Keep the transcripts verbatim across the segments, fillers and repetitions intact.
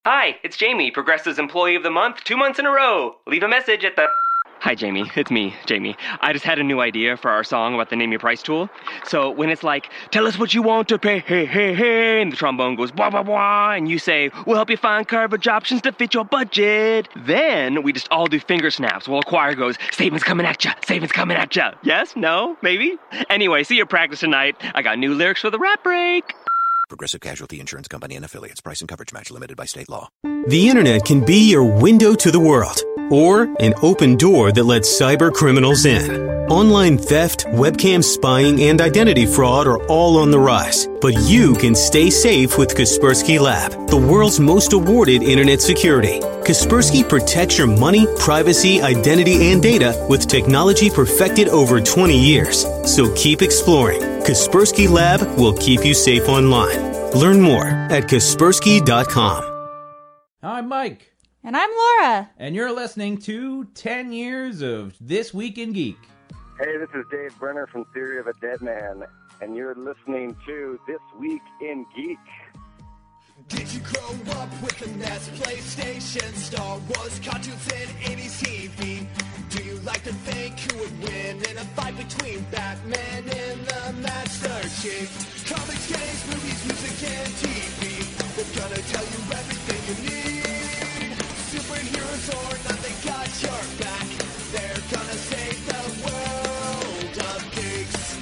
Hi, it's Jamie, Progressive's Employee of the Month, two months in a row. Leave a message at the... Hi, Jamie. It's me, Jamie. I just had a new idea for our song about the Name Your Price tool. So when it's like, tell us what you want to pay, hey, hey, hey, and the trombone goes, blah, blah, blah, and you say, we'll help you find coverage options to fit your budget. Then we just all do finger snaps while a choir goes, savings coming at ya, savings coming at ya. Yes? No? Maybe? Anyway, see you practice tonight. I got new lyrics for the rap break. Progressive Casualty Insurance Company and Affiliates. Price and coverage match limited by state law. The internet can be your window to the world, or an open door that lets cyber criminals in. Online theft, webcam spying, and identity fraud are all on the rise. But you can stay safe with Kaspersky Lab, the world's most awarded internet security. Kaspersky protects your money, privacy, identity, and data with technology perfected over twenty years. So keep exploring. Kaspersky Lab will keep you safe online. Learn more at Kaspersky dot com. I'm Mike. And I'm Laura. And you're listening to ten years of This Week in Geek. Hey, this is Dave Brenner from Theory of a Dead Man, and you're listening to This Week in Geek. Did you grow up with the N E S PlayStation, Star Wars cartoons, and eighties T V? Do you like to think who would win in a fight between Batman and the Master Chief? Comics, games, movies, music, and T V. We're gonna tell you everything you need. Superheroes or not, they got your back. They're gonna save the world of geeks.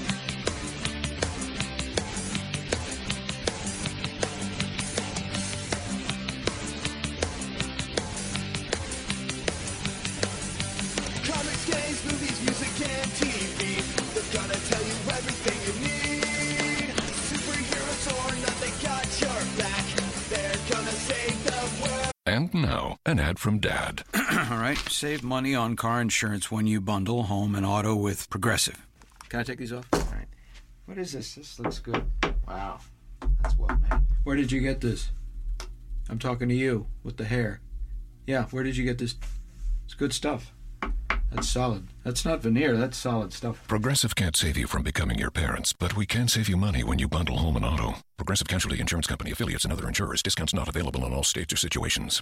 Comics, games, movies, music, and T V. They're gonna tell you everything you need. Superheroes or not, they got your back. They're gonna save the world. And now, an ad from Dad. All right, save money on car insurance when you bundle home and auto with Progressive. Can I take these off? All right. What is this? This looks good. Wow, that's well made. Where did you get this? I'm talking to you with the hair. Yeah, where did you get this? It's good stuff. That's solid. That's not veneer. That's solid stuff. Progressive can't save you from becoming your parents, but we can save you money when you bundle home and auto. Progressive Casualty Insurance Company, affiliates, and other insurers. Discounts not available in all states or situations.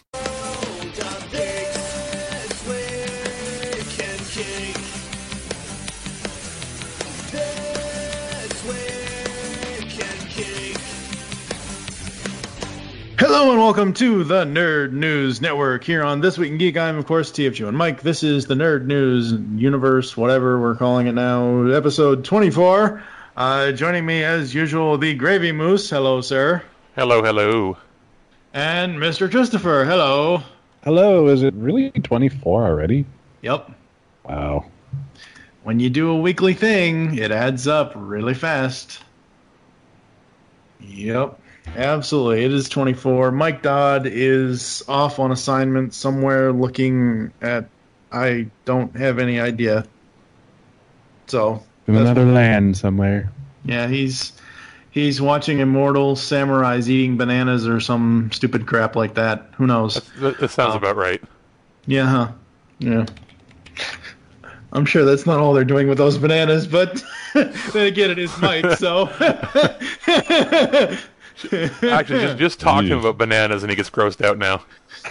Hello and welcome to the Nerd News Network here on This Week in Geek. I'm, of course, T F G and Mike. This is the Nerd News Universe, whatever we're calling it now, episode twenty-four. Uh, joining me, as usual, the Gravy Moose. Hello, sir. Hello, hello. And Mister Christopher. Hello. Hello. Is it really twenty-four already? Yep. Wow. When you do a weekly thing, it adds up really fast. Yep. Absolutely. It is twenty-four. Mike Dodd is off on assignment somewhere looking at... I don't have any idea. So... In another land somewhere. Yeah, he's he's watching Immortal Samurais eating bananas or some stupid crap like that. Who knows? That, that sounds uh, about right. Yeah, huh? Yeah. I'm sure that's not all they're doing with those bananas, but then again, it is Mike, so... Actually, just, just talk to him about bananas and he gets grossed out now.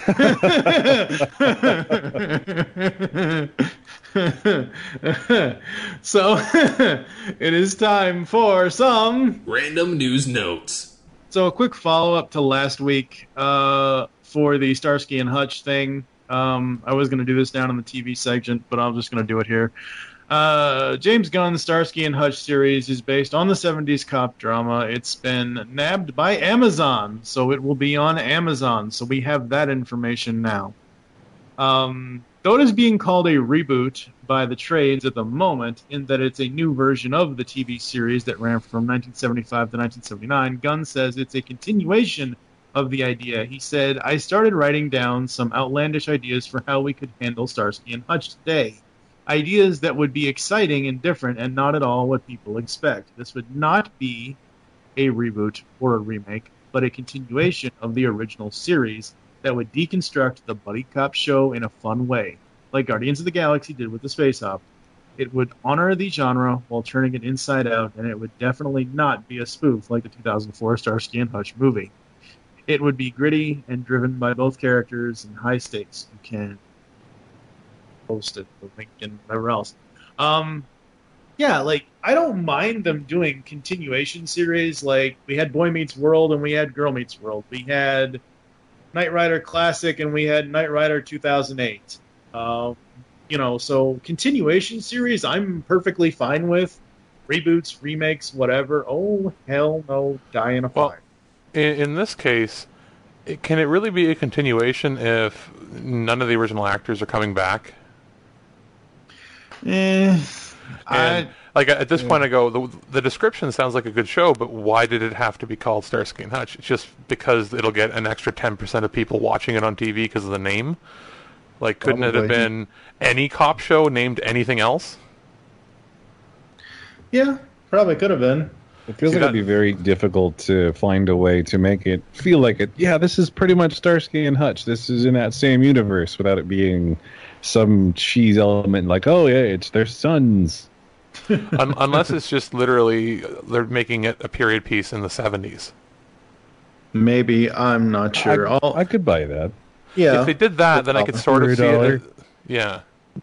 So, it is time for some... Random News Notes. So, a quick follow-up to last week uh, for the Starsky and Hutch thing. Um, I was going to do this down in the T V section, but I'm just going to do it here. Uh, James Gunn's Starsky and Hutch series is based on the seventies cop drama. It's been nabbed by Amazon, so it will be on Amazon. So we have that information now. Um, though it is being called a reboot by the trades at the moment, in that it's a new version of the T V series that ran from nineteen seventy-five to nineteen seventy-nine, Gunn says it's a continuation of the idea. He said, I started writing down some outlandish ideas for how we could handle Starsky and Hutch today. Ideas that would be exciting and different and not at all what people expect. This would not be a reboot or a remake, but a continuation of the original series that would deconstruct the buddy cop show in a fun way, like Guardians of the Galaxy did with the Space Opera. It would honor the genre while turning it inside out, and it would definitely not be a spoof like the two thousand four Starsky and Hutch movie. it would be gritty and driven by both characters and high stakes. You can post it, the link, and whatever else. Um, yeah, like, I don't mind them doing continuation series. Like, we had Boy Meets World and we had Girl Meets World. We had Knight Rider Classic and we had Knight Rider two thousand eight. Um, you know, so continuation series I'm perfectly fine with. Reboots, remakes, whatever. Oh, hell no, die in a well, fire. In, in this case, it, can it really be a continuation if none of the original actors are coming back? Eh... And, I, like, at this yeah. point I go, the, the description sounds like a good show, but why did it have to be called Starsky and Hutch? It's just because it'll get an extra ten percent of people watching it on T V because of the name? Like, couldn't Probably. it have been any cop show named anything else? Yeah, probably could have been. It feels See, like it'd that- be very difficult to find a way to make it feel like it. Yeah, this is pretty much Starsky and Hutch. This is in that same universe without it being some cheese element like, oh yeah, it's their sons. Un- unless it's just literally uh, they're making it a period piece in the seventies. Maybe, I'm not sure. I, I'll, I could buy that. yeah. If they did that, then I could sort of see it. Yeah.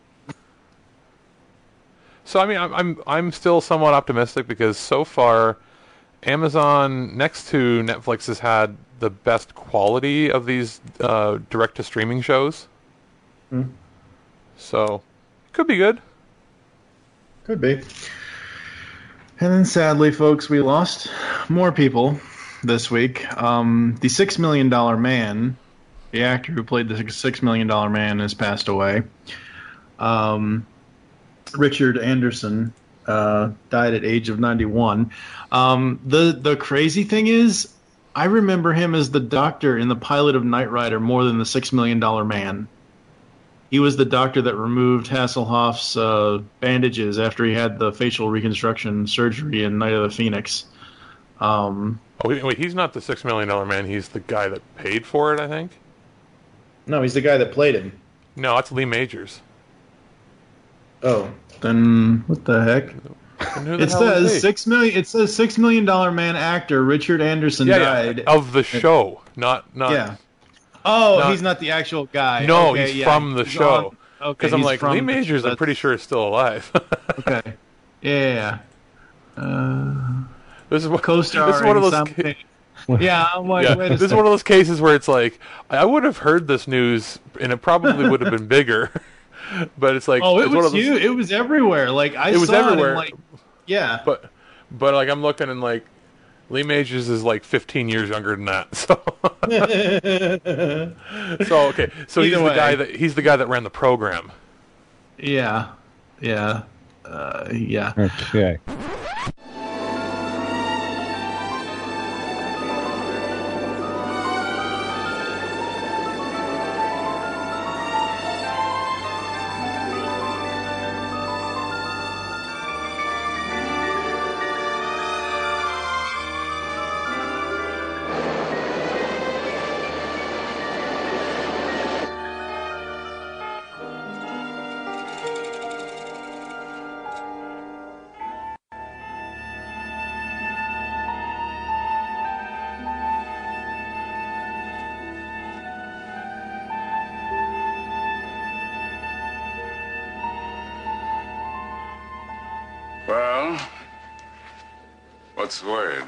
So I mean, I'm I'm I'm still somewhat optimistic because so far, Amazon next to Netflix has had the best quality of these uh, direct to streaming shows. Hmm. So, could be good. Could be. And then sadly, folks, we lost more people this week. Um, the Six Million Dollar Man, the actor who played the Six Million Dollar Man, has passed away. Um, Richard Anderson uh, died at age of ninety-one. Um, the the crazy thing is, I remember him as the doctor in the pilot of Knight Rider more than the Six Million Dollar Man. He was the doctor that removed Hasselhoff's uh, bandages after he had the facial reconstruction surgery in Night of the Phoenix. Um, Oh, wait, wait, he's not the Six Million Dollar Man. He's the guy that paid for it, I think. no, he's the guy that played him. No, that's Lee Majors. Oh, then what the heck? And who the It hell is says he? six million. It says Six Million Dollar Man actor Richard Anderson yeah, died. yeah, of the show, not not. Yeah. Oh, not- he's not the actual guy. No, Okay, he's yeah, from the he's show. on- Because okay, I'm he's like, from Lee the- Majors, I'm that's- pretty sure is still alive. Okay. Yeah. Uh, this is what co-star. This is one of those. Something. Yeah, I'm like, Yeah, wait a this is second. one of those cases where it's like I would have heard this news and it probably would have been bigger, but it's like Oh, it it's one was of those, huge. It was everywhere. Like I It was saw everywhere. it. And, like, yeah. But but like I'm looking and like Lee Majors is like fifteen years younger than that. So so okay, so he's Either the way. guy that he's the guy that ran the program. Yeah. Yeah. Uh, yeah. Okay. Well, what's the word?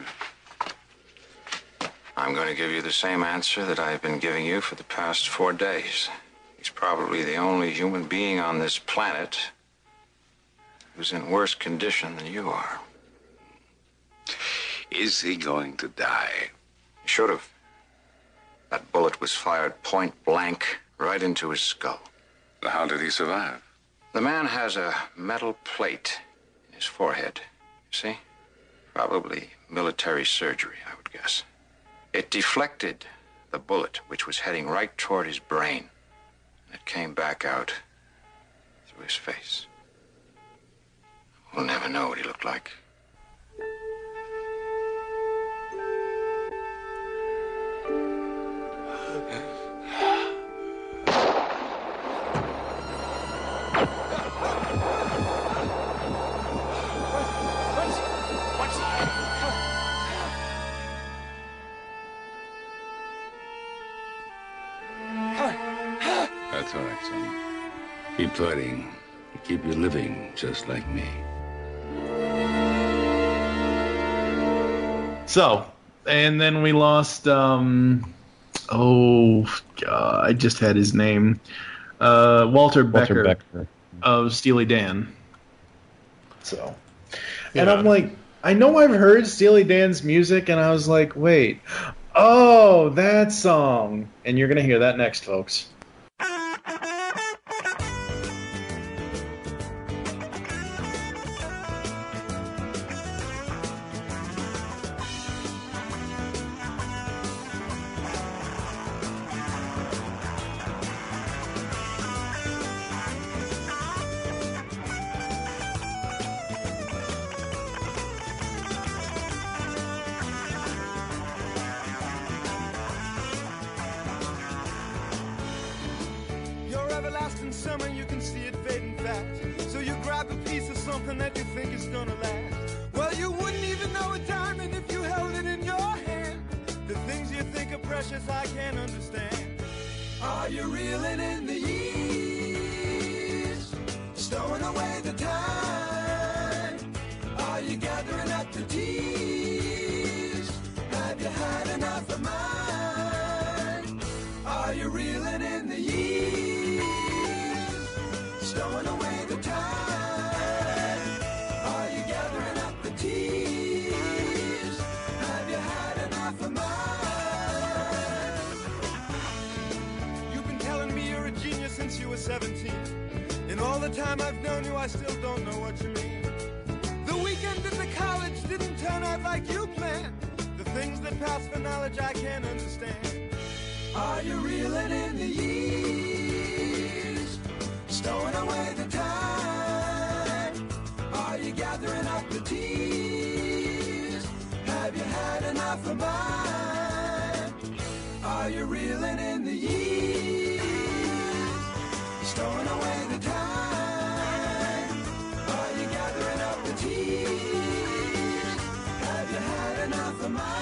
I'm going to give you the same answer that I've been giving you for the past four days. He's probably the only human being on this planet who's in worse condition than you are. Is he going to die? He should have. That bullet was fired point blank right into his skull. How did he survive? The man has a metal plate in his forehead. See? Probably military surgery, I would guess. It deflected the bullet, which was heading right toward his brain. And it came back out through his face. We'll never know what he looked like. That's all right, son. Keep fighting. Keep you living just like me. So, and then we lost, um, oh, God, I just had his name. Uh, Walter Becker, Walter Becker of Steely Dan. So, and Yeah. I'm like, I know I've heard Steely Dan's music, and I was like, wait, oh, that song. And you're going to hear that next, folks. Your everlasting summer, you can see it fading fast. So you grab a piece of something that you think is gonna last. Well, you wouldn't even know a diamond if you held it in your hand. The things you think are precious, I can't understand. Are you reeling in the years? Stowing away the time? Are you gathering up the tears? Have you had enough of mine? Are you reeling in the years? Stowing away the time? Are you gathering up the tears? Have you had enough of mine? You've been telling me you're a genius since you were seventeen. In all the time I've known you, I still don't know what you mean. The weekend at the college didn't turn out like you planned. The things that pass for knowledge I can't understand. Are you reeling in the years? Stowing away the time? Are you gathering up the tears? Have you had enough of mine? Are you reeling in the years? Stowing away the time? Are you gathering up the tears? Have you had enough of mine?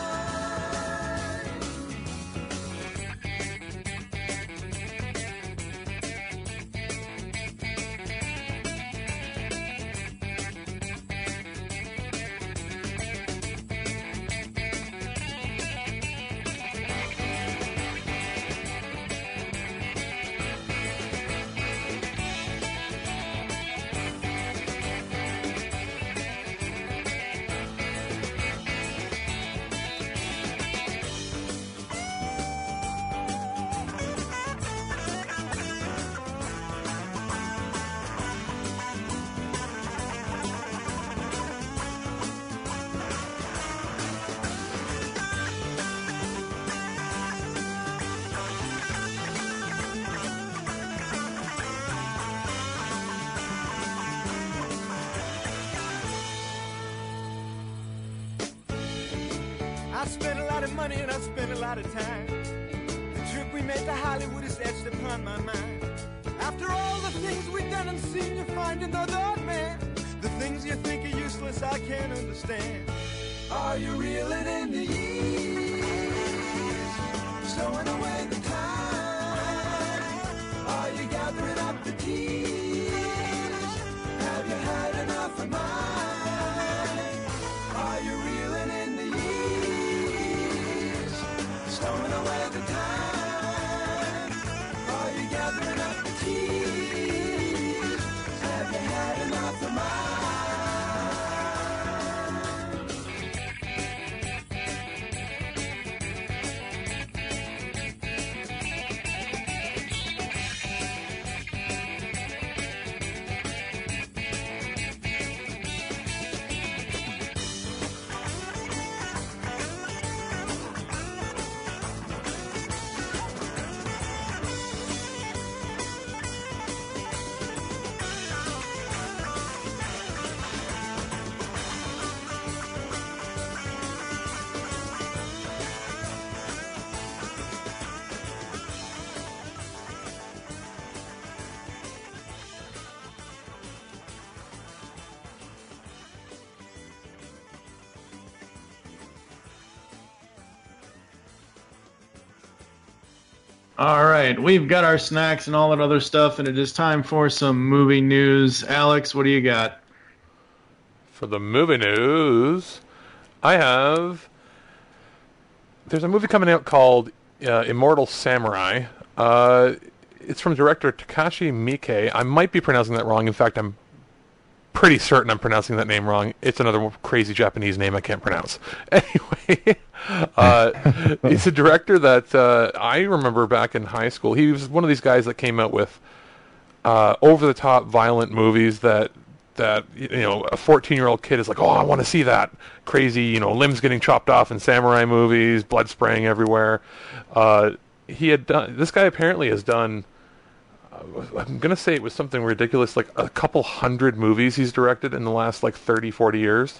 I spent a lot of money and I spent a lot of time. The trip we made to Hollywood is etched upon my mind. After all the things we've done and seen, you find another man. The things you think are useless, I can't understand. Are you reeling in the years? Stowing away the time? Are you gathering up the tears? Have you had enough of mine? Are you reeling in the years? Stowing away the time? Are you gathering up the tears? Have you had enough of mine? All right, we've got our snacks and all that other stuff, and it is time for some movie news. Alex, what do you got? For the movie news, I have... There's a movie coming out called uh, Immortal Samurai. Uh, it's from director Takashi Miike. I might be pronouncing that wrong. In fact, I'm pretty certain I'm pronouncing that name wrong. It's another crazy Japanese name I can't pronounce. Anyway, uh, he's a director that uh, I remember back in high school. He was one of these guys that came out with uh, over-the-top violent movies that that you know a fourteen-year-old kid is like, oh, I want to see that crazy, you know, limbs getting chopped off in samurai movies, blood spraying everywhere. Uh, he had done. This guy apparently has done. I'm going to say it was something ridiculous, like a couple hundred movies he's directed in the last like thirty, forty years.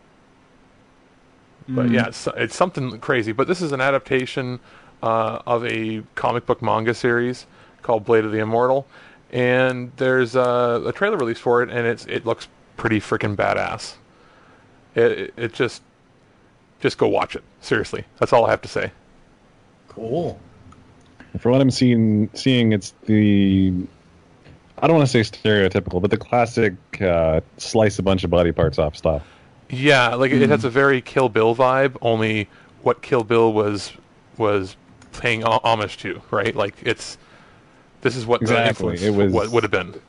Mm. But yeah, it's, it's something crazy. But this is an adaptation uh, of a comic book manga series called Blade of the Immortal. And there's a, a trailer release for it, and it's it looks pretty freaking badass. It, it, it just, just go watch it. Seriously. That's all I have to say. Cool. For what I'm seeing, seeing it's the, I don't want to say stereotypical, but the classic uh, slice a bunch of body parts off style. Yeah, like mm. it has a very Kill Bill vibe. Only what Kill Bill was was paying homage to, right? Like it's this is what exactly. the influence it was, what would have been.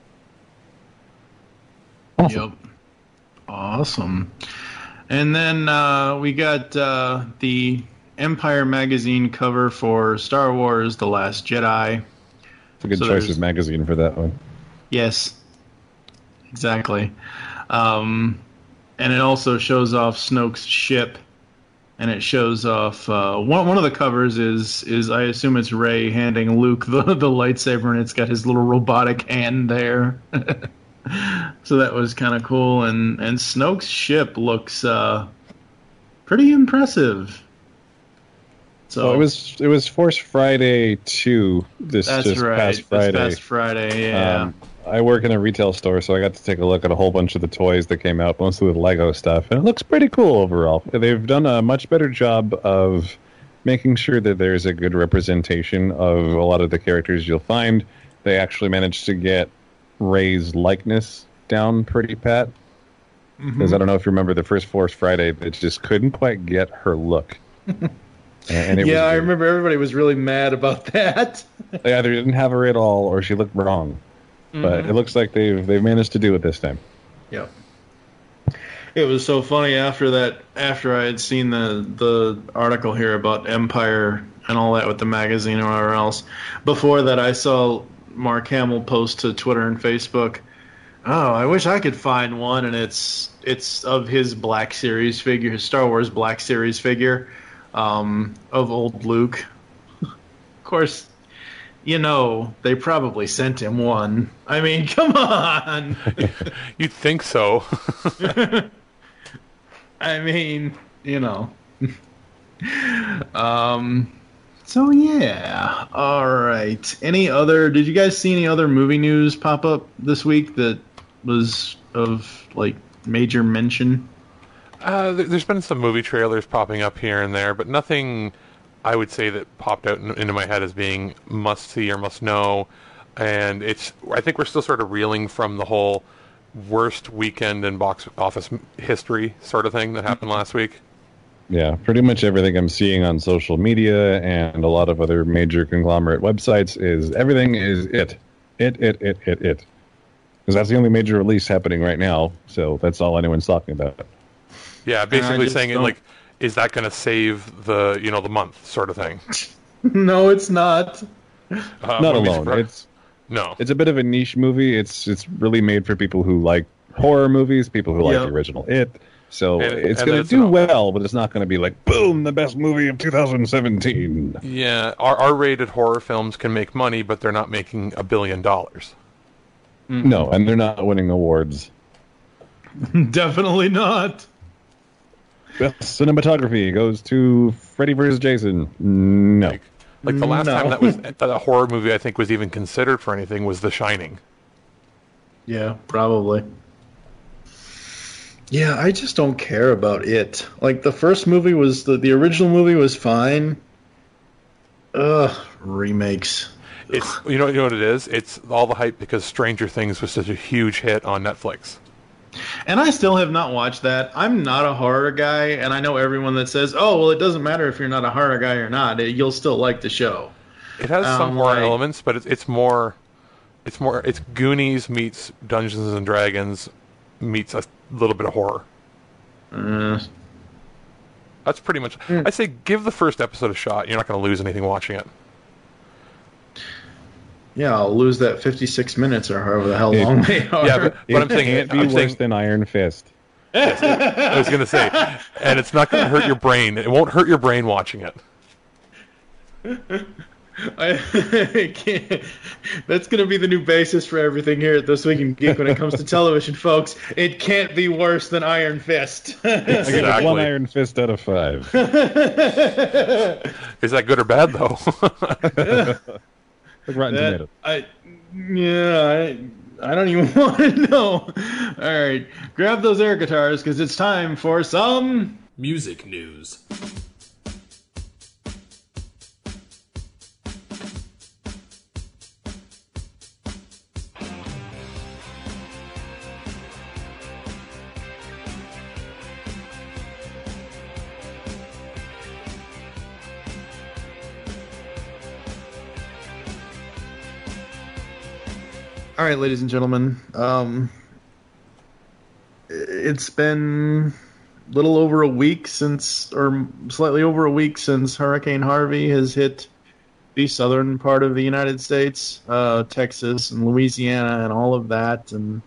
Awesome. Yep. Awesome. And then uh, we got uh, the Empire magazine cover for Star Wars: The Last Jedi. It's a good so choice of magazine for that one. Yes, exactly. Um, and it also shows off Snoke's ship, and it shows off uh, one. One of the covers is is I assume it's Rey handing Luke the the lightsaber, and it's got his little robotic hand there. So that was kind of cool, and and Snoke's ship looks uh, pretty impressive. So oh, it was it was Force Friday two this that's just right. past Friday. This past Friday, yeah. Um, I work in a retail store, so I got to take a look at a whole bunch of the toys that came out, mostly with Lego stuff, and it looks pretty cool overall. They've done a much better job of making sure that there's a good representation of a lot of the characters you'll find. They actually managed to get Rey's likeness down pretty pat. Because mm-hmm. I don't know if you remember the first Force Friday, they just couldn't quite get her look. And it yeah, was I remember everybody was really mad about that. They either didn't have her at all, or she looked wrong. Mm-hmm. But it looks like they've they've managed to do it this time. Yep. It was so funny after that. After I had seen the the article here about Empire and all that with the magazine or whatever else. Before that, I saw Mark Hamill post to Twitter and Facebook. Oh, I wish I could find one, and it's it's of his Black Series figure, his Star Wars Black Series figure. Um, of old Luke. Of course, you know, they probably sent him one. I mean, come on! You'd think so. I mean, you know. um, so, yeah. All right. Any other... Did you guys see any other movie news pop up this week that was of, like, major mention? Uh, there's been some movie trailers popping up here and there, but nothing I would say that popped out in, into my head as being must see or must know. And it's I think we're still sort of reeling from the whole worst weekend in box office history sort of thing that happened last week. Yeah, pretty much everything I'm seeing on social media and a lot of other major conglomerate websites is everything is it. It, it, it, it, it. Because that's the only major release happening right now, so that's all anyone's talking about. Yeah, basically saying it like, is that going to save the you know the month sort of thing? No, it's not. Uh, not alone. Pro- it's no. It's a bit of a niche movie. It's it's really made for people who like horror movies, people who yep. like the original It. So and, it's and going to it's do an, well, but it's not going to be like boom, the best movie of two thousand seventeen. Yeah, R- R-rated horror films can make money, but they're not making a billion dollars. Mm-hmm. No, and they're not winning awards. Definitely not. Best cinematography goes to Freddy versus Jason. No. Like, like the last no. time that was that a horror movie I think was even considered for anything was The Shining. Yeah, probably. Yeah, I just don't care about it. Like the first movie was the the original movie was fine. Ugh, remakes. It's you know you know what it is. It's all the hype because Stranger Things was such a huge hit on Netflix. And I still have not watched that. I'm not a horror guy, and I know everyone that says, "Oh, well, it doesn't matter if you're not a horror guy or not. You'll still like the show." It has some Um, horror like- elements, but it's it's more, it's more it's Goonies meets Dungeons and Dragons meets a little bit of horror. Uh, That's pretty much. I say give the first episode a shot. You're not going to lose anything watching it. Yeah, I'll lose that fifty-six minutes or however the hell It- long they are. Yeah, but, but I'm It saying can't be I'm worse saying, than Iron Fist. I was going to say, and it's not going to hurt your brain. It won't hurt your brain watching it. I can't. That's going to be the new basis for everything here at This Week in Geek when it comes to television, folks. It can't be worse than Iron Fist. I give it Exactly. one Iron Fist out of five. Is that good or bad though? Like Rotten That- Tomatoes. I, yeah, I, I don't even want to know. All right, grab those air guitars because it's time for some Music news. All right, ladies and gentlemen. Um, it's been a little over a week since, or slightly over a week since Hurricane Harvey has hit the southern part of the United States, uh, Texas and Louisiana and all of that. And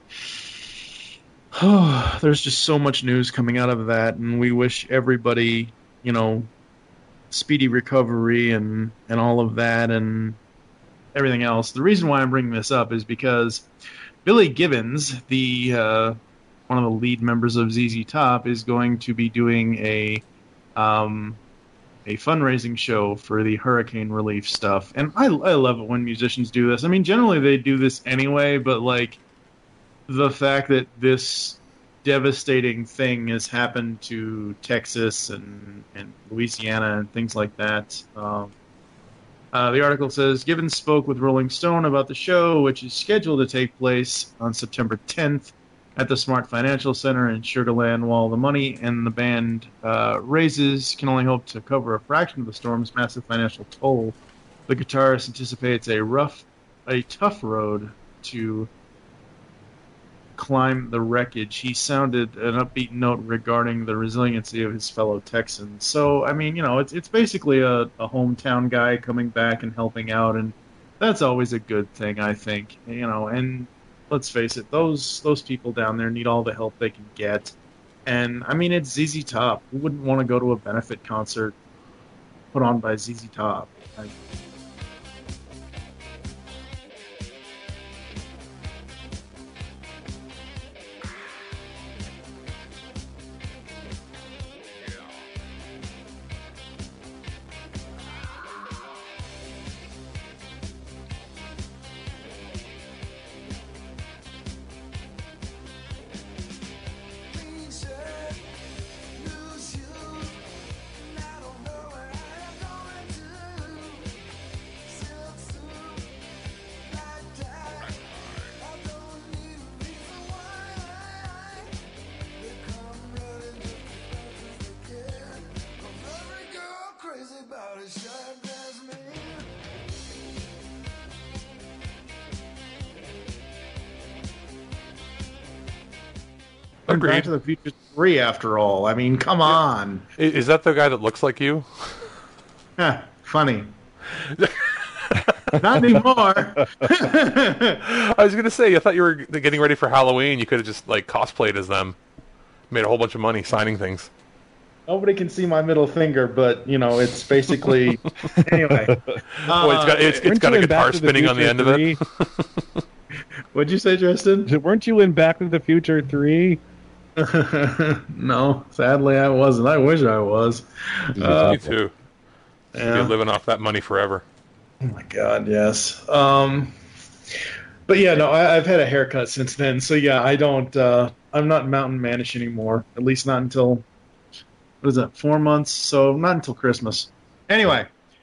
oh, there's just so much news coming out of that. And we wish everybody, you know, speedy recovery and, and all of that. And everything else. The reason why I'm bringing this up is because Billy Gibbons, the uh, one of the lead members of Z Z Top, is going to be doing a um, a fundraising show for the hurricane relief stuff. And I, I love it when musicians do this. I mean, generally they do this anyway, but like the fact that this devastating thing has happened to Texas and, and Louisiana and things like that. Um, Uh, the article says, Gibbons spoke with Rolling Stone about the show, which is scheduled to take place on September tenth at the Smart Financial Center in Sugar Land, while the money and the band uh, raises can only hope to cover a fraction of the storm's massive financial toll. The guitarist anticipates a rough, a tough road to climb the wreckage. He sounded an upbeat note regarding the resiliency of his fellow Texans. So, I mean, you know, it's it's basically a, a hometown guy coming back and helping out, and that's always a good thing, I think. You know, and let's face it, those those people down there need all the help they can get. And, I mean, it's Z Z Top. Who wouldn't want to go to a benefit concert put on by Z Z Top? I, Agreed. Back to the Future three, after all. I mean, come on. I- Is that the guy that looks like you? Huh, funny. Not anymore. I was gonna say, I thought you were getting ready for Halloween. You could have just like cosplayed as them, made a whole bunch of money signing things. Nobody can see my middle finger, but you know, it's basically anyway. Oh, it's got it's, it's Weren't got you a in Back guitar to the spinning on the Future end of it. three? What'd you say, Justin? Weren't you in Back to the Future three? No, sadly, I wasn't. I wish I was. Uh, Me too. yeah. You're living off that money forever. Oh my God, yes. Um, but yeah, no, I, I've had a haircut since then, so yeah, I don't. Uh, I'm not mountain manish anymore. At least not until what is that? Four months. So not until Christmas. Anyway,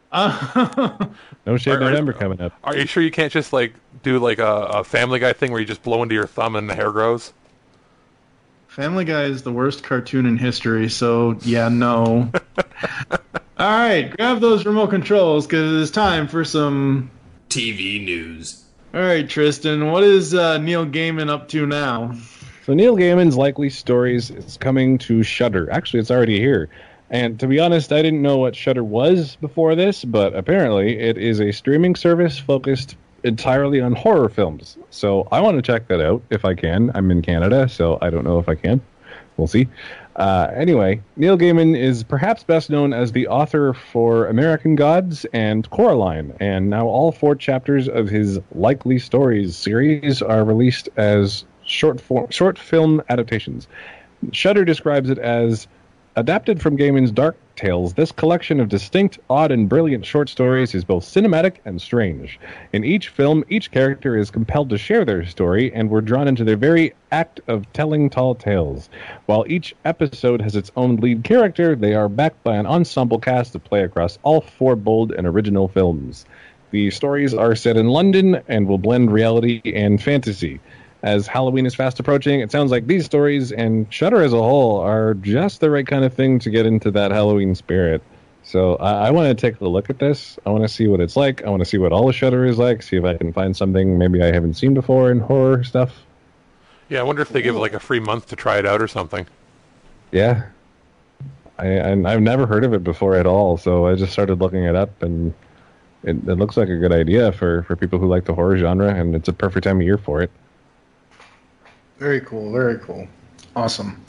Uh, no Shave Are- are- November coming up. Are you sure you can't just like do like a, a Family Guy thing where you just blow into your thumb and the hair grows? Family Guy is the worst cartoon in history, so yeah, no. All right, grab those remote controls because it's time for some T V news. All right, Tristan, what is uh, Neil Gaiman up to now? So Neil Gaiman's Likely Stories is coming to Shudder. Actually, it's already here. And to be honest, I didn't know what Shudder was before this, but apparently it is a streaming service focused entirely on horror films. So I want to check that out if I can. I'm in Canada, so I don't know if I can. We'll see. Uh, anyway, Neil Gaiman is perhaps best known as the author for American Gods and Coraline, and now all four chapters of his Likely Stories series are released as short form, short film adaptations. Shudder describes it as adapted from Gaiman's Dark Tales. This collection of distinct, odd, and brilliant short stories is both cinematic and strange. In each film, each character is compelled to share their story, and we're drawn into their very act of telling tall tales. While each episode has its own lead character, they are backed by an ensemble cast to play across all four bold and original films. The stories are set in London and will blend reality and fantasy. As Halloween is fast approaching, it sounds like these stories and Shudder as a whole are just the right kind of thing to get into that Halloween spirit. So I, I want to take a look at this. I want to see what it's like. I want to see what all of Shudder is like, see if I can find something maybe I haven't seen before in horror stuff. Yeah, I wonder if they give like a free month to try it out or something. Yeah. I, and I've never heard of it before at all, so I just started looking it up, and it, it looks like a good idea for, for people who like the horror genre, and it's a perfect time of year for it. Very cool, very cool. Awesome.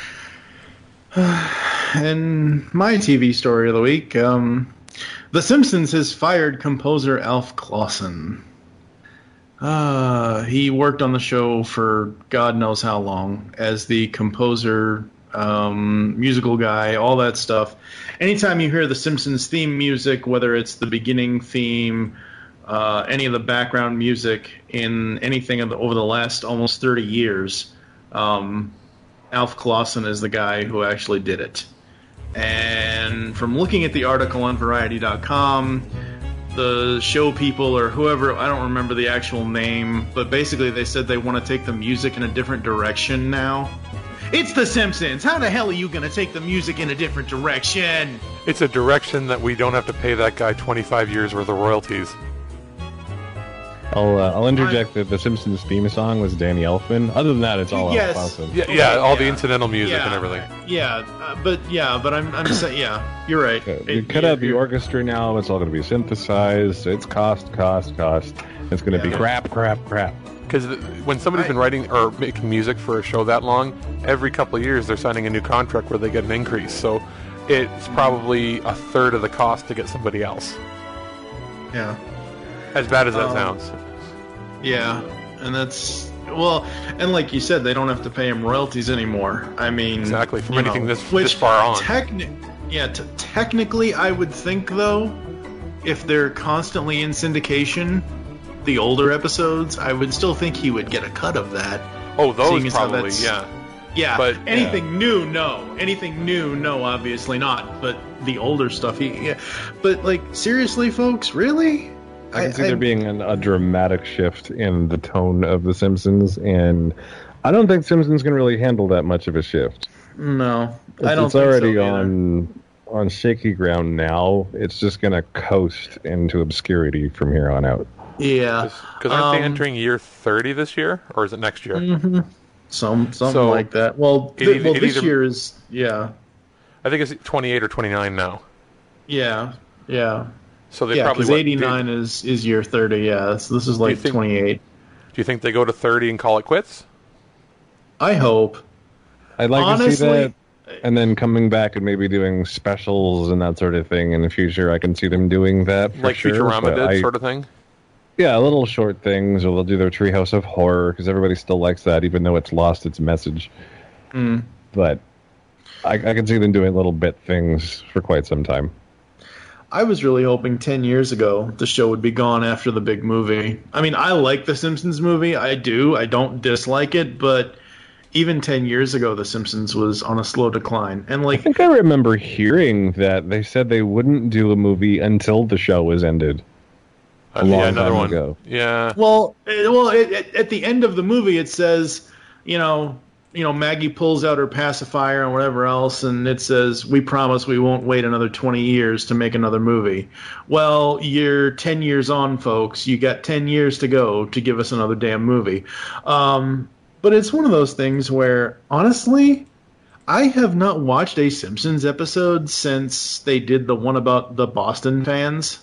And my T V story of the week, um, The Simpsons has fired composer Alf Clausen. Uh, he worked on the show for God knows how long as the composer, um, musical guy, all that stuff. Anytime you hear The Simpsons theme music, whether it's the beginning theme, Uh, any of the background music in anything of the, over the last almost thirty years, um, Alf Clausen is the guy who actually did it. And from looking at the article on Variety dot com, the show people or whoever, I don't remember the actual name, but basically they said they want to take the music in a different direction now. It's The Simpsons! How the hell are you going to take the music in a different direction? It's a direction that we don't have to pay that guy twenty-five years worth of royalties. I'll uh, I'll interject that the Simpsons theme song was Danny Elfman. Other than that, it's all Yes. Alf Clausen. Yeah, Okay, yeah, all the yeah. incidental music Yeah. and everything. Yeah, uh, but yeah, but I'm I'm saying yeah, you're right. Uh, you It- cut you're- out the you're- orchestra now. It's all going to be synthesized. It's cost, cost, cost. It's going to be Yeah. crap, crap, crap. Because when somebody's been writing or making music for a show that long, every couple of years they're signing a new contract where they get an increase. So it's probably a third of the cost to get somebody else. Yeah. As bad as that Um, sounds. Yeah, and that's well, and like you said, they don't have to pay him royalties anymore. I mean, Exactly, from you anything know, this- which this far on. Techni- yeah, t- technically, I would think though, if they're constantly in syndication, the older episodes, I would still think he would get a cut of that. Oh, those seeing as how probably, that's- yeah. Yeah, But- anything new, no. Anything new, no. Obviously not. But the older stuff, he. Yeah. But like, seriously, folks, really? I can see there being an, a dramatic shift in the tone of The Simpsons, and I don't think Simpsons can really handle that much of a shift. No, It's, I don't it's think already so either. on on shaky ground now. It's just going to coast into obscurity from here on out. Yeah. Because aren't they Um, entering year thirty this year? Or is it next year? Mhm. Some something So, like that. Well, it th- either- well, it this either- year is yeah, I think it's twenty-eight or twenty-nine now. yeah, yeah. So they yeah, probably because what, eighty-nine is is year thirty. Yeah, so this is Do you like think- twenty-eight. Do you think they go to thirty and call it quits? I hope. I'd like to see Honestly- that, and then coming back and maybe doing specials and that sort of thing in the future. I can see them doing that for Like sure. Futurama but did, I- sort of thing? Yeah, little short things, or they'll do their Treehouse of Horror, because everybody still likes that, even though it's lost its message. Mm. But I, I can see them doing little bit things for quite some time. I was really hoping ten years ago the show would be gone after the big movie. I mean, I like the Simpsons movie. I do. I don't dislike it, but even ten years ago, The Simpsons was on a slow decline. And like, I think I remember hearing that they said they wouldn't do a movie until the show was ended. A Uh, long yeah, another time one. ago. Yeah. well, it, well, it, it, at the end of the movie, it says, you know, you know, Maggie pulls out her pacifier and whatever else, and it says, "We promise we won't wait another twenty years to make another movie." Well, you're ten years on, folks. You got ten years to go to give us another damn movie. Um, but it's one of those things where, honestly, I have not watched a Simpsons episode since they did the one about the Boston fans.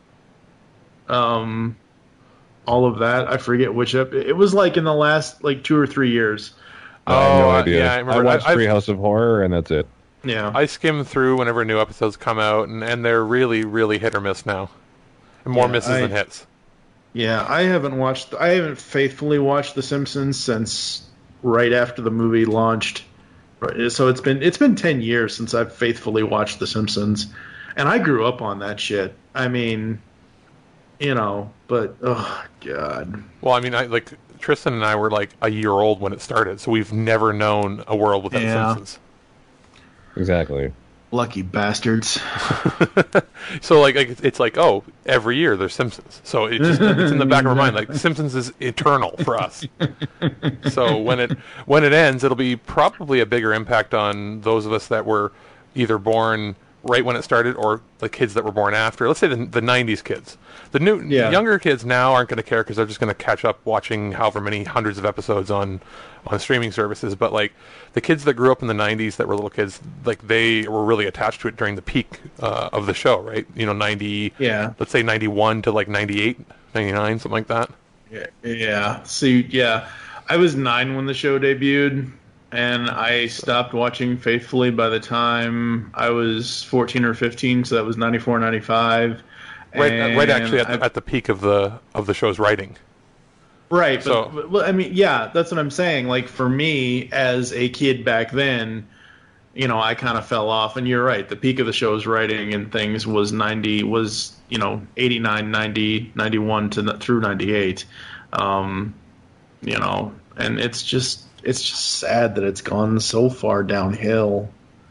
Um, all of that, I forget which ep- it was like in the last like two or three years. I have no Oh, uh, idea. yeah, I I, remember. watched I- I've- Treehouse of Horror, and that's it. Yeah. I skim through whenever new episodes come out, and, and they're really, really hit or miss now. And more Yeah, misses I- than hits. Yeah, I haven't watched. I haven't faithfully watched The Simpsons since right after the movie launched. Right, so it's been it's been ten years since I've faithfully watched The Simpsons, and I grew up on that shit. I mean, you know, but oh god. Well, I mean, I like Tristan and I were like a year old when it started, so we've never known a world without Yeah. Simpsons. Exactly. Lucky bastards. So like it's- it's like, oh, every year there's Simpsons. So it just it's in the back of our mind, like Simpsons is eternal for us. So when it when it ends, it'll be probably a bigger impact on those of us that were either born right when it started or the kids that were born after. Let's say the the nineties kids. The new Yeah. younger kids now aren't going to care because they're just going to catch up watching however many hundreds of episodes on on streaming services. But like the kids that grew up in the nineties that were little kids, like they were really attached to it during the peak uh, of the show, right? You know, ninety, Yeah. let's say ninety-one to like ninety-eight, ninety-nine, something like that. Yeah, yeah. See, yeah, I was nine when the show debuted, and I stopped watching faithfully by the time I was fourteen or fifteen. So that was ninety-four, ninety-five. Right, uh, right. Actually, at And the, at the peak of the of the show's writing. Right, but, So- but- well, I mean, yeah, that's what I'm saying. Like for me, as a kid back then, you know, I kind of fell off. And you're right, the peak of the show's writing and things was ninety, was you know, eighty-nine, ninety, ninety-one to through ninety-eight. Um, you know, and it's just it's just sad that it's gone so far downhill.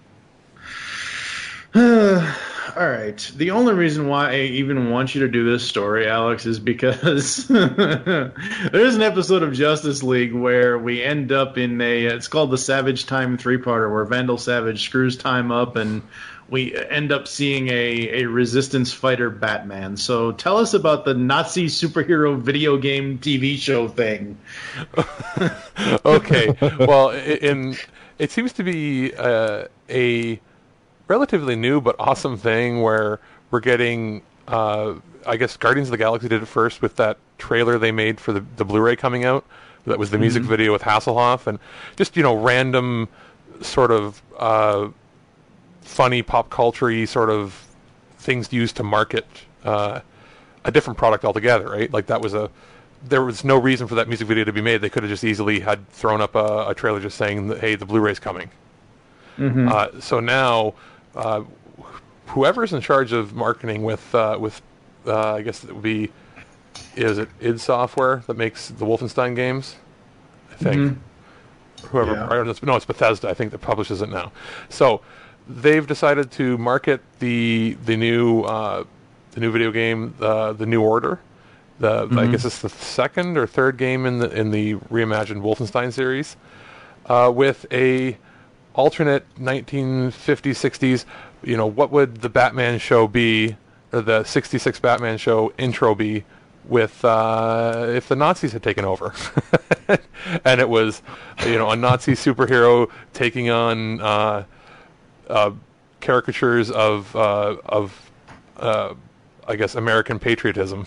All right. The only reason why I even want you to do this story, Alex, is because there's an episode of Justice League where we end up in a, it's called the Savage Time three-parter, where Vandal Savage screws Time up and we end up seeing a, a resistance fighter Batman. So tell us about the Nazi superhero video game T V show thing. Okay. Well, i- in it seems to be uh, a relatively new but awesome thing where we're getting, uh, I guess Guardians of the Galaxy did it first with that trailer they made for the, the Blu-ray coming out. That was the music Mhm. video with Hasselhoff and just, you know, random sort of uh, funny pop culture-y sort of things used to market uh, a different product altogether, right? Like that was a, there was no reason for that music video to be made. They could have just easily had thrown up a, a trailer just saying, that, hey, the Blu-ray's coming. Mhm. Uh, so now, uh, whoever's in charge of marketing with uh, with uh, I guess it would be, is it id Software that makes the Wolfenstein games? I think. Mhm. Whoever, Yeah. or it's- no, it's Bethesda. I think that publishes it now. So they've decided to market the the new uh, the new video game, uh, the New Order. The I Mhm. guess it's the second or third game in the in the reimagined Wolfenstein series, uh, with a alternate nineteen fifties, sixties, you know, what would the Batman show be, or the sixty-six Batman show intro be, with, uh, if the Nazis had taken over? And it was, you know, a Nazi superhero taking on, uh, uh, caricatures of, uh, of, uh, I guess, American patriotism.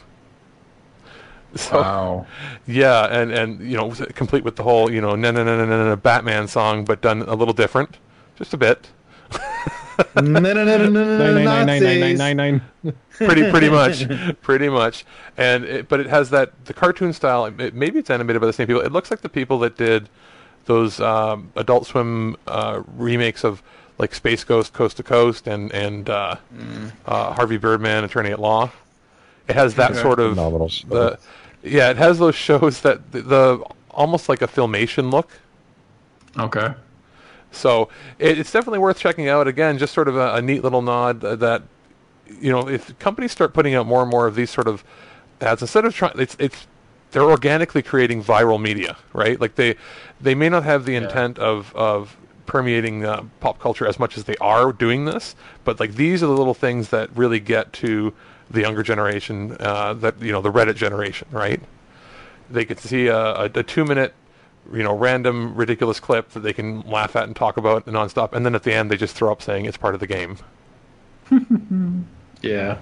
So, Wow. yeah, and, and you know, complete with the whole, you know, na na na na na na Batman song, but done a little different, just a bit. No, no, no, no, no, no, Nine, nine, nine, nine, nine, Nazis. nine, nine. pretty pretty much, pretty much, and it, but it has that the cartoon style. It, maybe it's animated by the same people. It looks like the people that did those um, Adult Swim uh, remakes of like Space Ghost, Coast to Coast, and and uh, Mm. uh, Harvey Birdman, Attorney at Law. It has that Okay. sort of Phenomenal the, shows. yeah. It has those shows that the, the almost like a Filmation look. Okay. So it, it's definitely worth checking out. Again, just sort of a, a neat little nod that, you know, if companies start putting out more and more of these sort of ads, instead of trying, it's it's they're organically creating viral media, right? Like they they may not have the Yeah. intent of of permeating uh, pop culture as much as they are doing this, but like these are the little things that really get to the younger generation, uh, that you know, the Reddit generation, right? They could see a, a, a two minute, you know, random ridiculous clip that they can laugh at and talk about nonstop, and then at the end they just throw up saying it's part of the game. Yeah.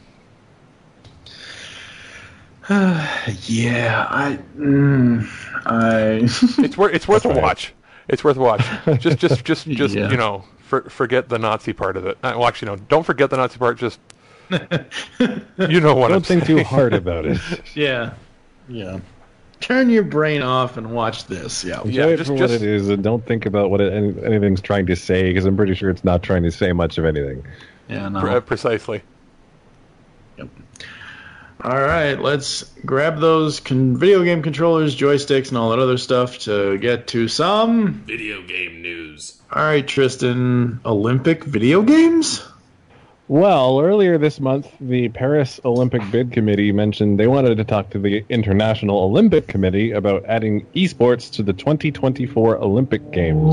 yeah, I, mm, I. it's worth it's worth a watch. It's worth a watch. Just just just just Yeah. you know, for, forget the Nazi part of it. Uh, well, actually, no, don't forget the Nazi part. Just you know what Don't I'm think saying. too hard about it. Yeah. Yeah. Turn your brain off and watch this. Yeah. Enjoy it for what it is, and don't think about what it, any, anything's trying to say, because I'm pretty sure it's not trying to say much of anything. Yeah, no. Pre- precisely. All right, let's grab those con- video game controllers, joysticks, and all that other stuff to get to some video game news. All right, Tristan, Olympic video games? Well, earlier this month, the Paris Olympic Bid Committee mentioned they wanted to talk to the International Olympic Committee about adding esports to the twenty twenty-four Olympic Games.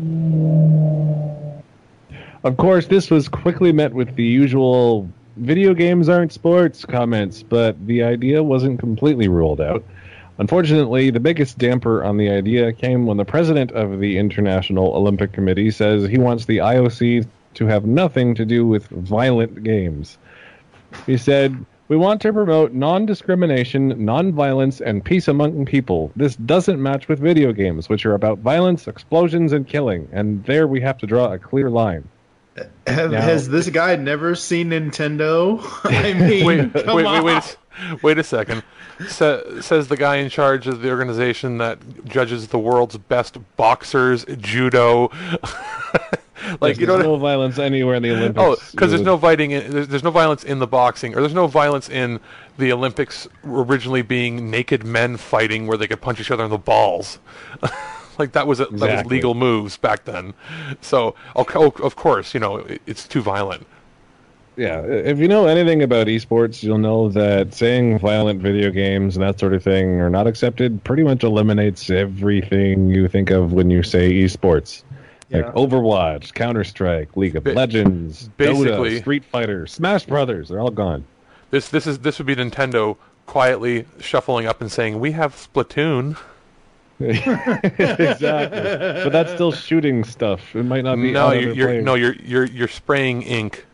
Of course, this was quickly met with the usual video games aren't sports comments, but the idea wasn't completely ruled out. Unfortunately, the biggest damper on the idea came when the president of the International Olympic Committee says he wants the I O C to have nothing to do with violent games. He said, "We want to promote non-discrimination, non-violence, and peace among people. This doesn't match with video games, which are about violence, explosions, and killing, and there we have to draw a clear line." Have, Now- has this guy never seen Nintendo? I mean, wait, come wait, on. wait, wait, a- wait a second. Sa- says the guy in charge of the organization that judges the world's best boxers, judo. Like, There's you know, what I- no violence anywhere in the Olympics. oh, because there's no fighting. In, there's, there's no violence in the boxing, or there's no violence in the Olympics originally being naked men fighting where they could punch each other in the balls. Like that was a, that was Exactly. legal moves back then. So, okay, oh, of course, you know, it, it's too violent. Yeah, if you know anything about esports, you'll know that saying violent video games and that sort of thing are not accepted pretty much eliminates everything you think of when you say esports. Like Yeah. Overwatch, Counter-Strike, League of Ba- Legends, basically- Dota, Street Fighter, Smash Brothers, they're all gone. This this is this would be Nintendo quietly shuffling up and saying, "We have Splatoon." Exactly. But that's still shooting stuff. It might not be No, on you're, other you're players. no, you're you're you're spraying ink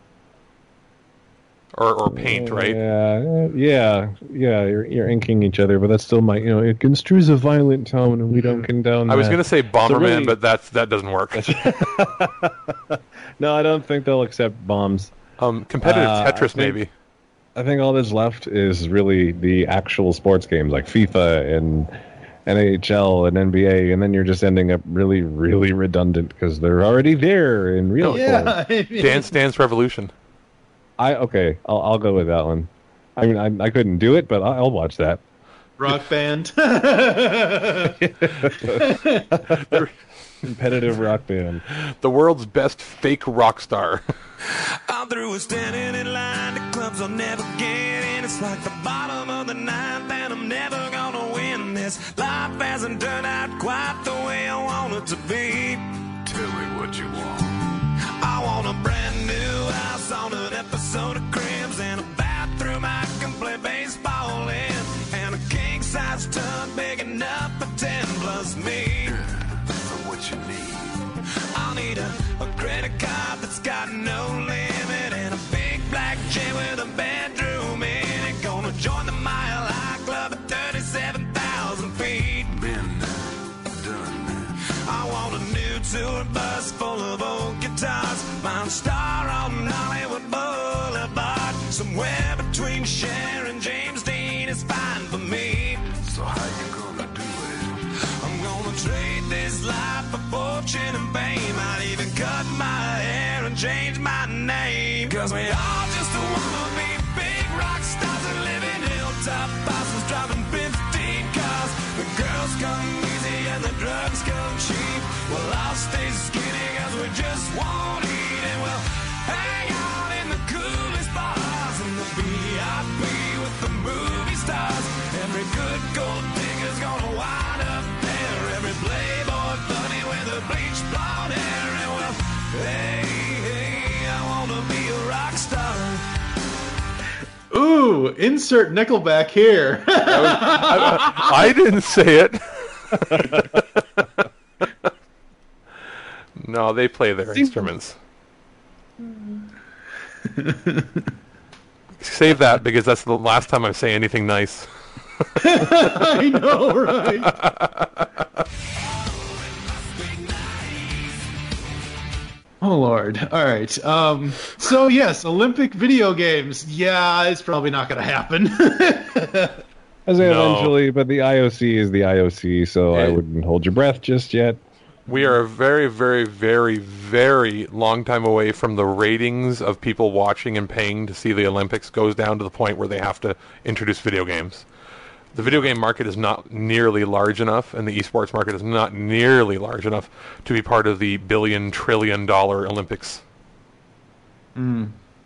or or paint, right? Yeah, yeah, yeah. You're you're inking each other, but that's still my, you know, it construes a violent tone, and we don't condone that. I was going to say Bomberman, So really- but that's that doesn't work. No, I don't think they'll accept bombs. Um, competitive Uh, I Tetris, think- maybe. I think all that's left is really the actual sports games like FIFA and N H L and N B A, and then you're just ending up really, really redundant because they're already there in real Yeah, form. I mean- Dance Dance Revolution. I okay, I'll I'll go with that one. I mean, I I couldn't do it, but I- I'll watch that. Rock band. Competitive rock band. The world's best fake rock star. I'm through with standing in line to clubs I'll never get in. It's like the bottom of the ninth and I'm never gonna win this. Life hasn't turned out quite the way I want it to be. Tell me what you want. I want a brand new house on an episode of Cribs and a bathroom I can play baseball in, and a king-size tub big enough for ten plus me. So what you need? I'll need a, a credit card that's got no limit and a big black jet with a bedroom in it. Gonna join the Mile High Club at thirty-seven thousand feet. Been done. I want a new tour bus full of old guitars, Mount Star on Hollywood Boulevard. Somewhere between Cher and James Dean is fine for me. So how you gonna do it? I'm gonna trade this life for fortune and fame. I'd even cut my hair and change my name. Cause we all just wanna be big rock stars and live in hilltop houses driving fifteen cars. The girls come easy and the drugs come cheap. Well, I'll stay skinny cause we just won't eat, and we'll hang out in the coolest bars in the V I P with the movie stars. Every good gold digger's gonna wind up there. Every playboy bunny with a bleached blonde hair, and well, hey, hey, I wanna be a rock star. Ooh, insert Nickelback here. I, I, I didn't say it. No, they play their instruments. Save that, because that's the last time I say anything nice. I know, right? Oh, Lord. All right. Um, so, yes, Olympic video games. Yeah, it's probably not going to happen. I say No. eventually, but the I O C is the I O C, so I Hey. wouldn't hold your breath just yet. We are a very, very, very, very long time away from the ratings of people watching and paying to see the Olympics goes down to the point where they have to introduce video games. The video game market is not nearly large enough, and the esports market is not nearly large enough to be part of the billion, trillion dollar Olympics. Mm.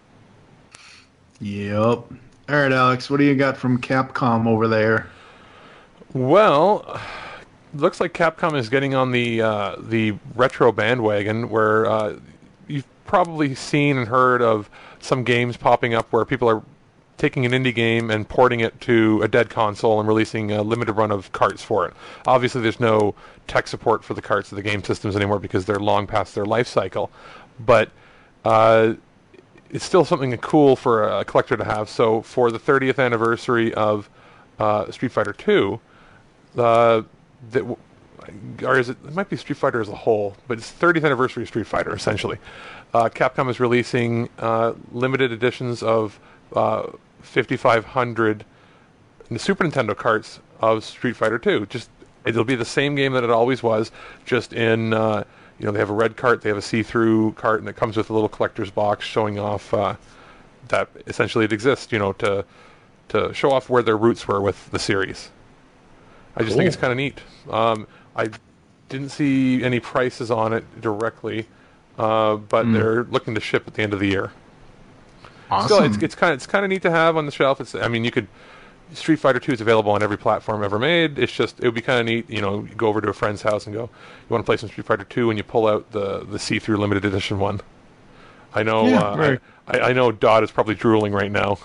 Yep. All right, Alex, what do you got from Capcom over there? Well, looks like Capcom is getting on the uh, the retro bandwagon, where uh, you've probably seen and heard of some games popping up where people are taking an indie game and porting it to a dead console and releasing a limited run of carts for it. Obviously, there's no tech support for the carts of the game systems anymore because they're long past their life cycle, but uh, it's still something cool for a collector to have. So for the thirtieth anniversary of uh, Street Fighter two, uh, that w- or is it, it might be Street Fighter as a whole, but it's thirtieth anniversary of Street Fighter, essentially. Uh, Capcom is releasing uh, limited editions of uh, fifty-five hundred Super Nintendo carts of Street Fighter two. Just, it'll be the same game that it always was, just in, uh, you know, they have a red cart, they have a see-through cart, and it comes with a little collector's box showing off uh, that essentially it exists, you know, to to show off where their roots were with the series. I just think it's kind of neat. Um, I didn't see any prices on it directly, uh, but Mm. they're looking to ship at the end of the year. Awesome. Still, it's it's kind of it's kind of neat to have on the shelf. It's I mean, you could Street Fighter two is available on every platform ever made. It's just it would be kind of neat, you know, you go over to a friend's house and go, you want to play some Street Fighter two, and you pull out the the see-through limited edition one. I know, Yeah, uh, right. I, I I know Dot is probably drooling right now.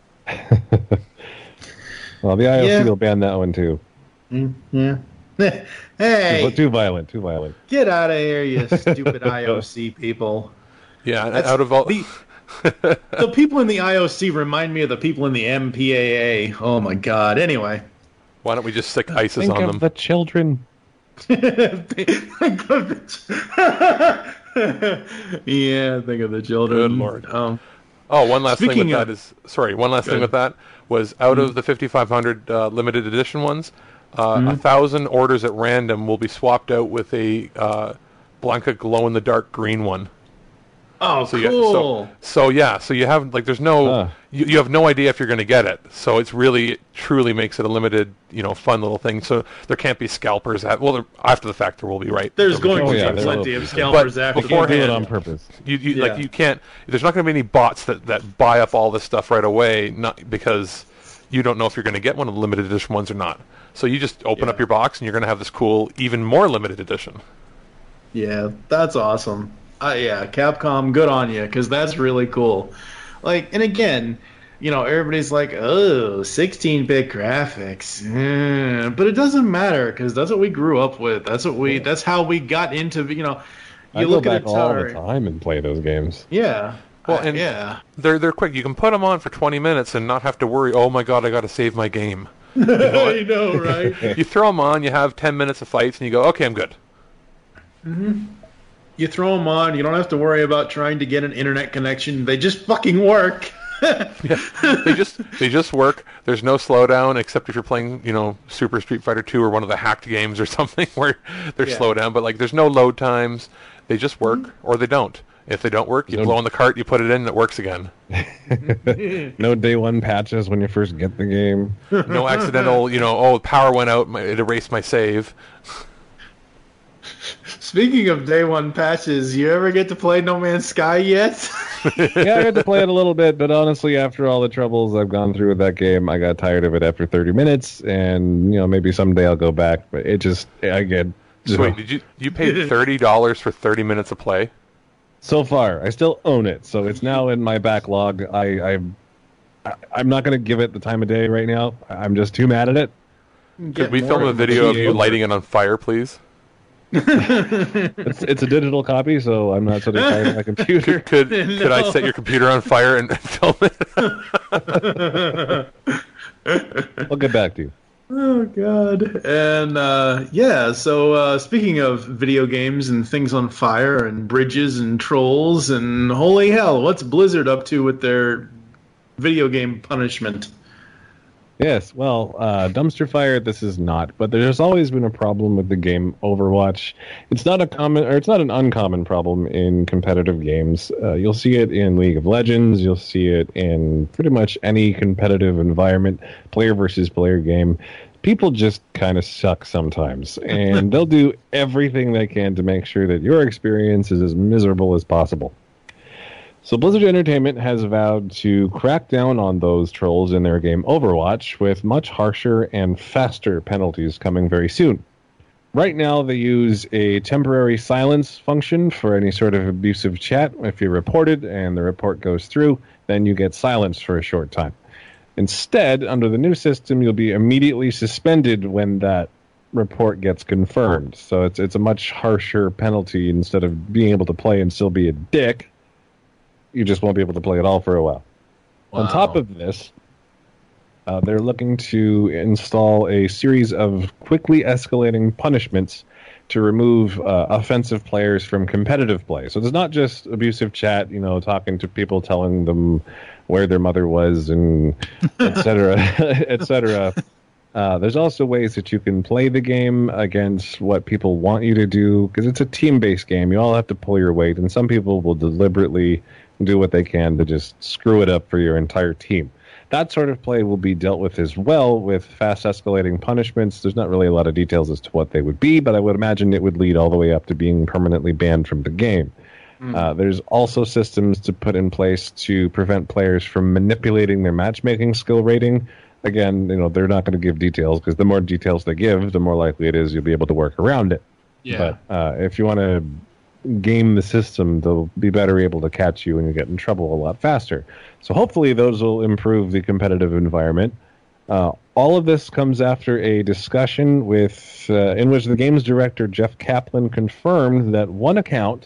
Well, the I O C Yeah. will ban that one too. Mm, yeah. Hey, Too, too violent, too violent. get out of here, you stupid I O C people. Yeah, That's out of all the, the people in the I O C remind me of the people in the M P A A. Oh my God. Anyway. Why don't we just stick ISIS Think on of them? the children. Yeah, think of the children. Good Lord. Um, Oh, one last thing with Speaking that of- is sorry. One last thing Good. with that was out of the fifty-five hundred uh, limited edition ones, uh, Mhm. a thousand orders at random will be swapped out with a uh, Blanca glow in the dark green one. oh, So, you, cool. so so yeah, so you have like there's no Huh. you, you have no idea if you're going to get it. So it's really it truly makes it a limited, you know, fun little thing. So there can't be scalpers at well there, after the fact there will be, right? There's There'll going Oh, to yeah, be there plenty will of be. scalpers But after You can't do it beforehand- on purpose. You, you Yeah. like you can't. There's not going to be any bots that, that buy up all this stuff right away, not because you don't know if you're going to get one of the limited edition ones or not. So you just open Yeah. up your box and you're going to have this cool, even more limited edition. Yeah, that's awesome. Uh, yeah, Capcom, good on you, because that's really cool. Like, and again, you know, everybody's like, oh, sixteen-bit graphics. Eh, but it doesn't matter, because that's what we grew up with. That's what we, that's how we got into, you know, you I look go at back all the Atari. time and play those games. Yeah. Well, Uh, and yeah. they're they're quick. You can put them on for twenty minutes and not have to worry. Oh my god, I got to save my game. I know, right? You throw them on, you have ten minutes of fights, and you go, okay, I'm good. hmm You throw them on, you don't have to worry about trying to get an internet connection. They just fucking work. Yeah, they just they just work. There's no slowdown except if you're playing, you know, Super Street Fighter two or one of the hacked games or something where there's Yeah. slowdown. But like, there's no load times. They just work or they don't. If they don't work, you No- blow on the cart, you put it in, and it works again. No day one patches when you first get the game. No accidental, you know, oh, power went out, my, it erased my save. Speaking of day one patches, you ever get to play No Man's Sky yet? Yeah, I got to play it a little bit, but honestly, after all the troubles I've gone through with that game, I got tired of it after thirty minutes, and you know maybe someday I'll go back. But it just I get. So wait, did you you paid thirty dollars for thirty minutes of play? So far, I still own it, so it's now in my backlog. I, I I'm not going to give it the time of day right now. I'm just too mad at it. Could we film a video of you lighting it on fire, please? it's, it's a digital copy, so I'm not sitting tired on my computer. Could could, No. could I set your computer on fire and film it? I'll get back to you. Oh, God. And, uh, yeah, so uh, speaking of video games and things on fire and bridges and trolls and holy hell, what's Blizzard up to with their video game punishment? Yes, well, uh, dumpster fire, this is not, but there's always been a problem with the game Overwatch. It's not a common, or it's not an uncommon problem in competitive games. Uh, you'll see it in League of Legends, you'll see it in pretty much any competitive environment, player versus player game. People just kind of suck sometimes, and they'll do everything they can to make sure that your experience is as miserable as possible. So Blizzard Entertainment has vowed to crack down on those trolls in their game Overwatch with much harsher and faster penalties coming very soon. Right now, they use a temporary silence function for any sort of abusive chat. If you report it and the report goes through, then you get silenced for a short time. Instead, under the new system, you'll be immediately suspended when that report gets confirmed. So it's it's a much harsher penalty. Instead of being able to play and still be a dick, you just won't be able to play at all for a while. Wow. On top of this, uh, they're looking to install a series of quickly escalating punishments to remove uh, offensive players from competitive play. So it's not just abusive chat, you know, talking to people, telling them where their mother was, and et cetera, et cetera. Uh, there's also ways that you can play the game against what people want you to do, because it's a team-based game. You all have to pull your weight, and some people will deliberately do what they can to just screw it up for your entire team. That sort of play will be dealt with as well, with fast escalating punishments. There's not really a lot of details as to what they would be, but I would imagine it would lead all the way up to being permanently banned from the game. Mm. Uh, there's also systems to put in place to prevent players from manipulating their matchmaking skill rating. Again, you know, they're not going to give details, because the more details they give, the more likely it is you'll be able to work around it. Yeah. But uh, if you want to game the system, they'll be better able to catch you and you get in trouble a lot faster. So hopefully those will improve the competitive environment. Uh, all of this comes after a discussion with uh, in which the games director Jeff Kaplan confirmed that one account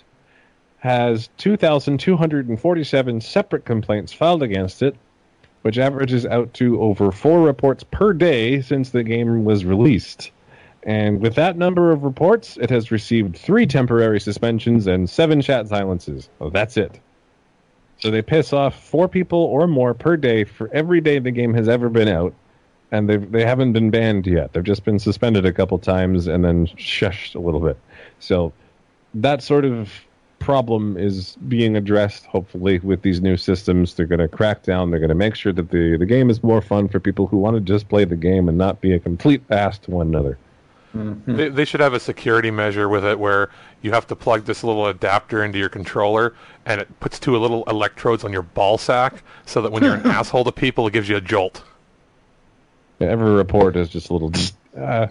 has two thousand two hundred forty-seven separate complaints filed against it, which averages out to over four reports per day since the game was released. And with that number of reports, it has received three temporary suspensions and seven chat silences. Oh, that's it. So they piss off four people or more per day for every day the game has ever been out, and they they haven't been banned yet. They've just been suspended a couple times and then shushed a little bit. So that sort of problem is being addressed, hopefully, with these new systems. They're going to crack down. They're going to make sure that the, the game is more fun for people who want to just play the game and not be a complete ass to one another. Mm-hmm. They, they should have a security measure with it where you have to plug this little adapter into your controller, and it puts two little electrodes on your ball sack, so that when you're an asshole to people, it gives you a jolt. Yeah, every report is just a little... Uh,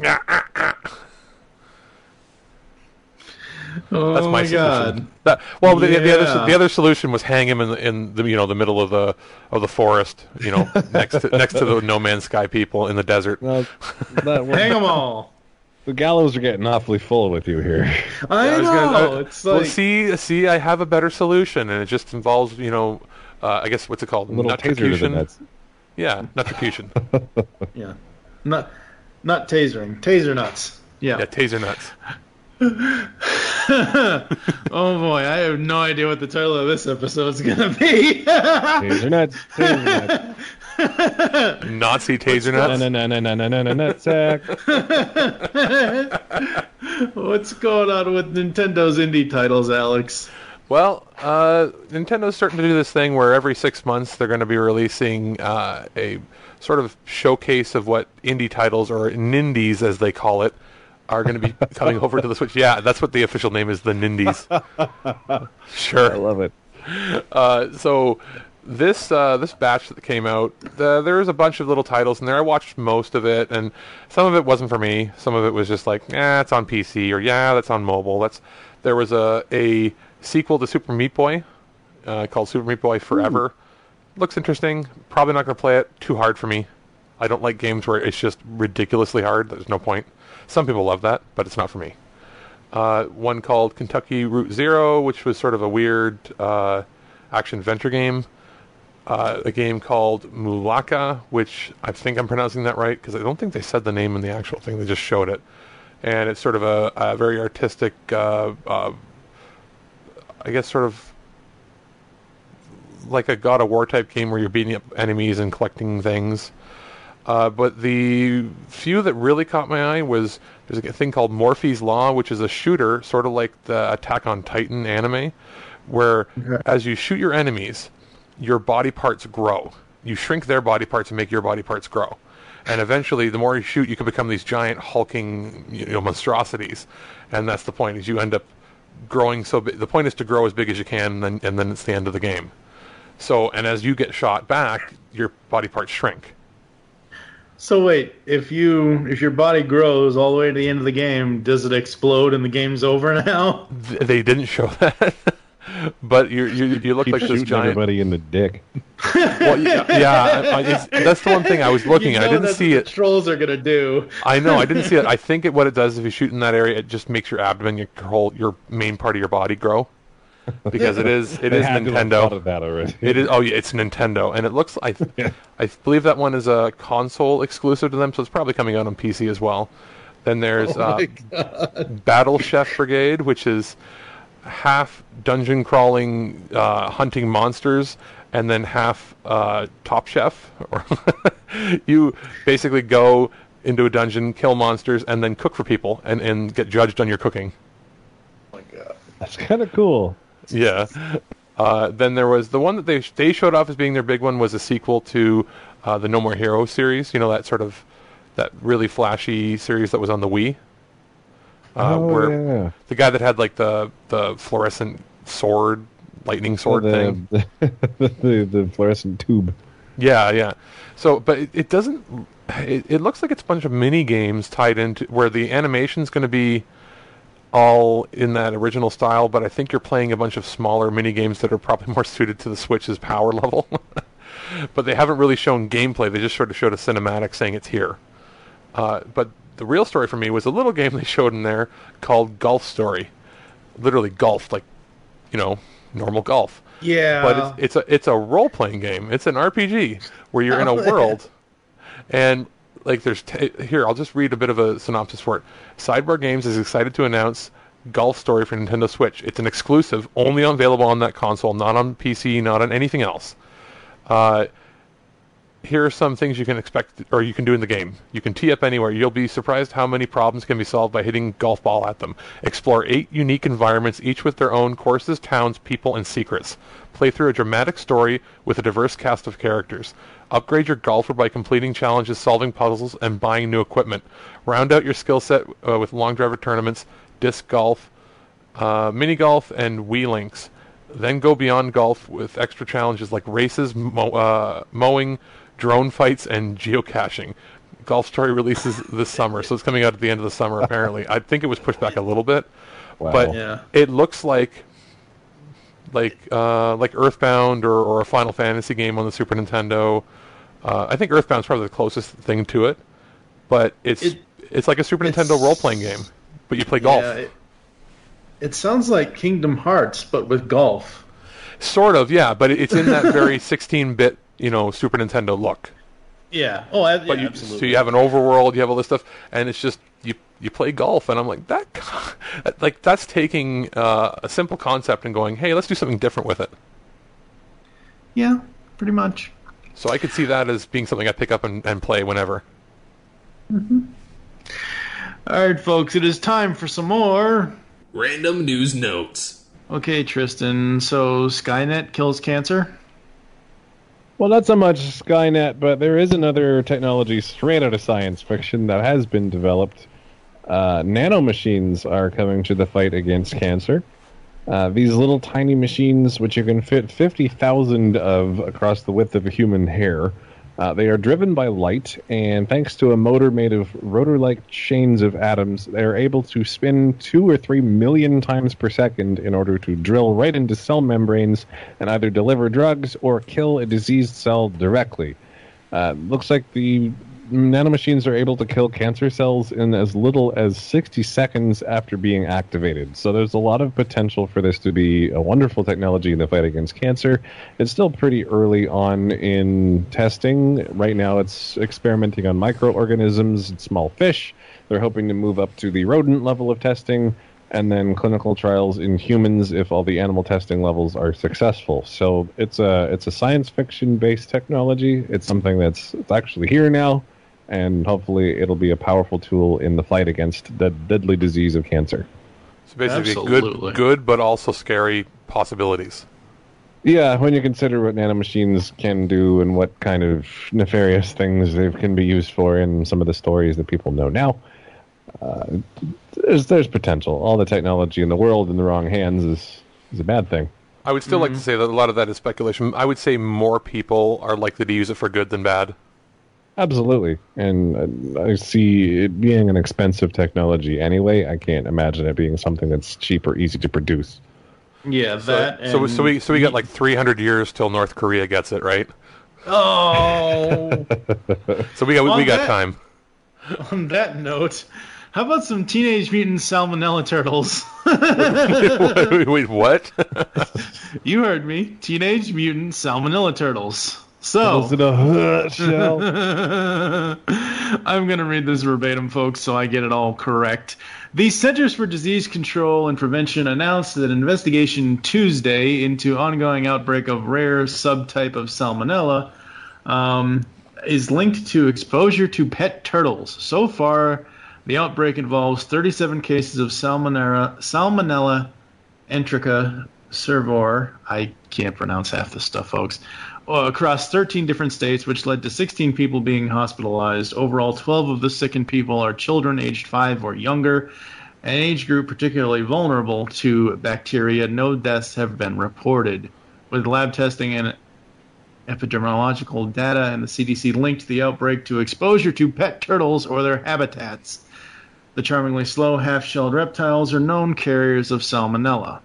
Oh That's my, my solution. God! That, well, the, the, Yeah. other the other solution was hang him in the, in the you know the middle of the of the forest, you know, next to next to the No Man's Sky people in the desert. well, that, Hang them all. The gallows are getting awfully full with you here. I, I was know. gonna- uh, it's well, like see, see, I have a better solution, and it just involves, you know, uh, I guess what's it called? A little taser to the Nutrition? nuts. Yeah, nutrition. yeah, not not tasering, taser nuts. Yeah. Yeah, taser nuts. Oh boy, I have no idea what the title of this episode's gonna be. Taser nuts. Taser nuts. Nazi taser nuts. No, no, no, no, no, no, no, no, sack. What's going on with Nintendo's indie titles, Alex? Well, uh, Nintendo's starting to do this thing where every six months they're going to be releasing uh, a sort of showcase of what indie titles, or nindies as they call it, are going to be coming over to the Switch. Yeah, that's what the official name is, the Nindies. Sure. I love it. Uh, so this uh, this batch that came out, the, there was a bunch of little titles in there. I watched most of it, and some of it wasn't for me. Some of it was just like, yeah, it's on P C, or yeah, that's on mobile. That's There was a, a sequel to Super Meat Boy uh, called Super Meat Boy Forever. Ooh. Looks interesting. Probably not going to play it. Too hard for me. I don't like games where it's just ridiculously hard. There's no point. Some people love that, but it's not for me. Uh, one called Kentucky Route Zero, which was sort of a weird uh, action-adventure game. Uh, a game called Mulaka, which I think I'm pronouncing that right, because I don't think they said the name in the actual thing. They just showed it. And it's sort of a, a very artistic, uh, uh, I guess sort of like a God of War type game where you're beating up enemies and collecting things. Uh, but the few that really caught my eye was there's a thing called Morphe's Law, which is a shooter, sort of like the Attack on Titan anime, where okay. as you shoot your enemies, your body parts grow. You shrink their body parts and make your body parts grow. And eventually, the more you shoot, you can become these giant hulking, you know, monstrosities. And that's the point, is you end up growing so big. The point is to grow as big as you can, and then, and then it's the end of the game. So, and as you get shot back, your body parts shrink. So wait, if you if your body grows all the way to the end of the game, does it explode and the game's over now? They didn't show that, but you you you look Keep like this shooting giant. Everybody in the dick. Well, yeah, yeah I, it's, that's the one thing I was looking you at. know I didn't that's see what it. The trolls are gonna do. I know. I didn't see it. I think it, what it does if you shoot in that area, it just makes your abdomen, your whole your main part of your body grow. Because it is it They is had to have Nintendo. thought of that already. It is oh yeah, it's Nintendo, and it looks I th- I believe that one is a console exclusive to them, so it's probably coming out on P C as well. Then there's Oh uh, my God. Battle Chef Brigade, which is half dungeon crawling, uh, hunting monsters, and then half uh, Top Chef. You basically go into a dungeon, kill monsters, and then cook for people, and, and get judged on your cooking. Oh my God, that's kind of cool. Yeah. Uh, then there was the one that they they showed off as being their big one was a sequel to uh, the No More Heroes series. You know, that sort of that really flashy series that was on the Wii. Uh, oh, where yeah. the guy that had like the, the fluorescent sword, lightning sword Oh, the, thing. The, the, the fluorescent tube. Yeah, yeah. So, but it, it doesn't. It, it looks like it's a bunch of mini games tied into where the animation's going to be all in that original style, but I think you're playing a bunch of smaller mini games that are probably more suited to the Switch's power level. But they haven't really shown gameplay. They just sort of showed a cinematic saying it's here. Uh, but the real story for me was a little game they showed in there called Golf Story. Literally golf, like, you know, normal golf. Yeah. But it's, it's a it's a role playing game. It's an R P G where you're in a world, and like there's t- here. I'll just read a bit of a synopsis for it. Sidebar Games is excited to announce Golf Story for Nintendo Switch. It's an exclusive, only available on that console, not on P C, not on anything else. Uh, here are some things you can expect, or you can do in the game. You can tee up anywhere. You'll be surprised how many problems can be solved by hitting golf ball at them. Explore eight unique environments, each with their own courses, towns, people, and secrets. Play through a dramatic story with a diverse cast of characters. Upgrade your golfer by completing challenges, solving puzzles, and buying new equipment. Round out your skill set uh, with long driver tournaments, disc golf, uh, mini golf, and Wii Links. Then go beyond golf with extra challenges like races, mo- uh, mowing, drone fights, and geocaching. Golf Story releases this summer, so it's coming out at the end of the summer, apparently. I think it was pushed back a little bit, Wow. but Yeah. it looks like like uh, like Earthbound or, or a Final Fantasy game on the Super Nintendo. Uh, I think Earthbound's probably the closest thing to it, but it's It- it's like a Super it's- Nintendo role-playing game, but you play golf. Yeah, it, it sounds like Kingdom Hearts, but with golf. Sort of, yeah, but it's in that very sixteen-bit, you know, Super Nintendo look. Yeah. Oh, I, yeah, But you, absolutely. so you have an overworld, you have all this stuff, and it's just you you play golf, and I'm like that, like that's taking uh, a simple concept and going, hey, let's do something different with it. Yeah, pretty much. So I could see that as being something I pick up and, and play whenever. All right, folks, it is time for some more Random news notes. Okay, Tristan. So Skynet kills cancer. Well, not so much Skynet, but there is another technology straight out of science fiction that has been developed Uh, nanomachines are coming to the fight against cancer. Uh, these little tiny machines, which you can fit fifty thousand of across the width of a human hair, uh, they are driven by light, and thanks to a motor made of rotor-like chains of atoms, they are able to spin two or three million times per second in order to drill right into cell membranes and either deliver drugs or kill a diseased cell directly. Uh, looks like the nanomachines are able to kill cancer cells in as little as sixty seconds after being activated. So there's a lot of potential for this to be a wonderful technology in the fight against cancer. It's still pretty early on in testing. Right now it's experimenting on microorganisms and small fish. They're hoping to move up to the rodent level of testing, and then clinical trials in humans if all the animal testing levels are successful. So it's a it's a science fiction based technology. It's something that's it's actually here now, and hopefully it'll be a powerful tool in the fight against the deadly disease of cancer. So basically, Absolutely. good, good, but also scary possibilities. Yeah, when you consider what nanomachines can do and what kind of nefarious things they can be used for in some of the stories that people know now, uh, there's there's potential. All the technology in the world in the wrong hands is is a bad thing. I would still Mm-hmm. like to say that a lot of that is speculation. I would say more people are likely to use it for good than bad. Absolutely. And uh, I see it being an expensive technology anyway. I can't imagine it being something that's cheap or easy to produce. Yeah, So, that. so, and so we so we got like three hundred years till North Korea gets it, right? Oh. So we got we, On we got that- time. On that note, how about some Teenage Mutant Salmonella Turtles? wait, wait, what? You heard me. Teenage Mutant Salmonella Turtles. So, Turtles in a hood shell. I'm going to read this verbatim, folks, so I get it all correct. The Centers for Disease Control and Prevention announced that an investigation Tuesday into ongoing outbreak of rare subtype of Salmonella um, is linked to exposure to pet turtles. So far, the outbreak involves thirty-seven cases of Salmonella, Salmonella enterica cervor. I can't pronounce half this stuff, folks. Uh, across thirteen different states, which led to sixteen people being hospitalized. Overall, twelve of the sickened people are children aged five or younger, an age group particularly vulnerable to bacteria. No deaths have been reported. With lab testing and epidemiological data and the C D C linked the outbreak to exposure to pet turtles or their habitats. The charmingly slow half-shelled reptiles are known carriers of Salmonella.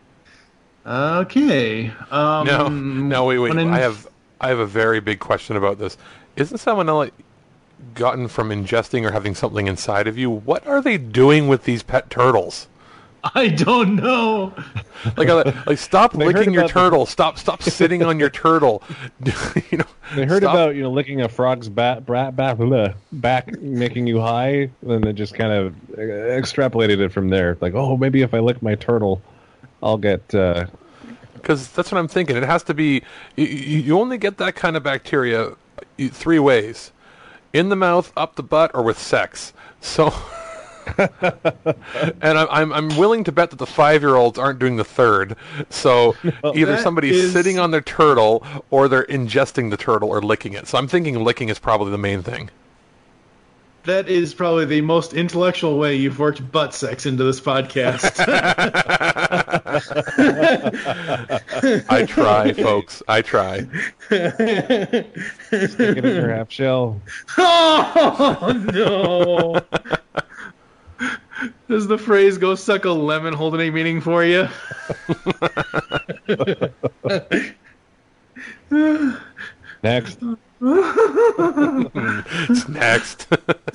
Okay. Um, no, no, wait, wait. when in- I have I have a very big question about this. Isn't salmonella gotten from ingesting or having something inside of you? What are they doing with these pet turtles? I don't know. Like, uh, like stop They heard licking your about the- turtle. Stop, stop sitting on your turtle. you know, They heard stop- about, you know, licking a frog's back, back, back, back making you high, then they just kind of uh, extrapolated it from there. Like, oh, maybe if I lick my turtle, I'll get... Uh, Because that's what I'm thinking. It has to be. You, you only get that kind of bacteria uh, three ways: in the mouth, up the butt, or with sex. So, and I'm I'm I'm willing to bet that the five-year-olds aren't doing the third. So either That somebody's is- sitting on their turtle, or they're ingesting the turtle, or licking it. So I'm thinking licking is probably the main thing. That is probably the most intellectual way you've worked butt sex into this podcast. I try, folks. I try. Stick it in your half shell. Oh, no. Does the phrase "go suck a lemon" hold any meaning for you? Next. It's next.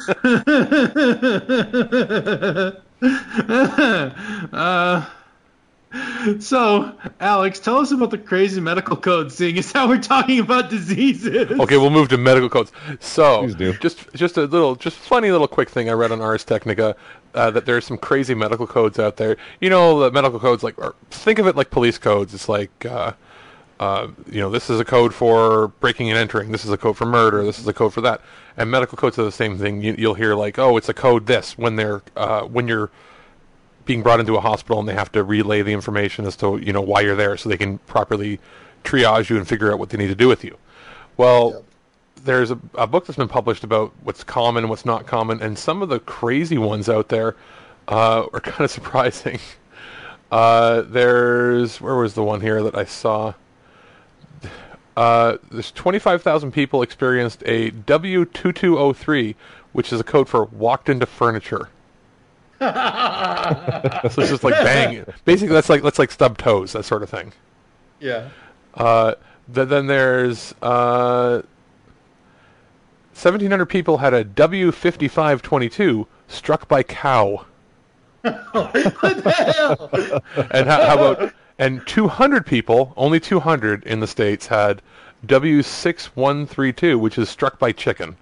uh, so, Alex, tell us about the crazy medical code, seeing as how we're talking about diseases. Okay, we'll move to medical codes. So, Please do. just just a little, just funny little quick thing I read on Ars Technica, uh, that there's some crazy medical codes out there. You know, the medical codes, like, or think of it like police codes. It's like, uh, uh, you know, this is a code for breaking and entering. This is a code for murder. This is a code for that. And medical codes are the same thing. You, you'll hear like, oh, it's a code this when they're uh, when you're being brought into a hospital and they have to relay the information as to, you know, why you're there so they can properly triage you and figure out what they need to do with you. Well, there's a, a book that's been published about what's common and what's not common, and some of the crazy ones out there uh, are kind of surprising. Uh, there's where was the one here that I saw? Uh, there's twenty-five thousand people experienced a W two two oh three, which is a code for walked into furniture. So it's just like bang. Basically, that's like that's like stub toes, that sort of thing. Yeah. Uh, th- then there's uh, seventeen hundred people had a W fifty-five twenty-two struck by cow. What the hell? And how, how about and two hundred people, only two hundred in the States had W six one three two, which is struck by chicken.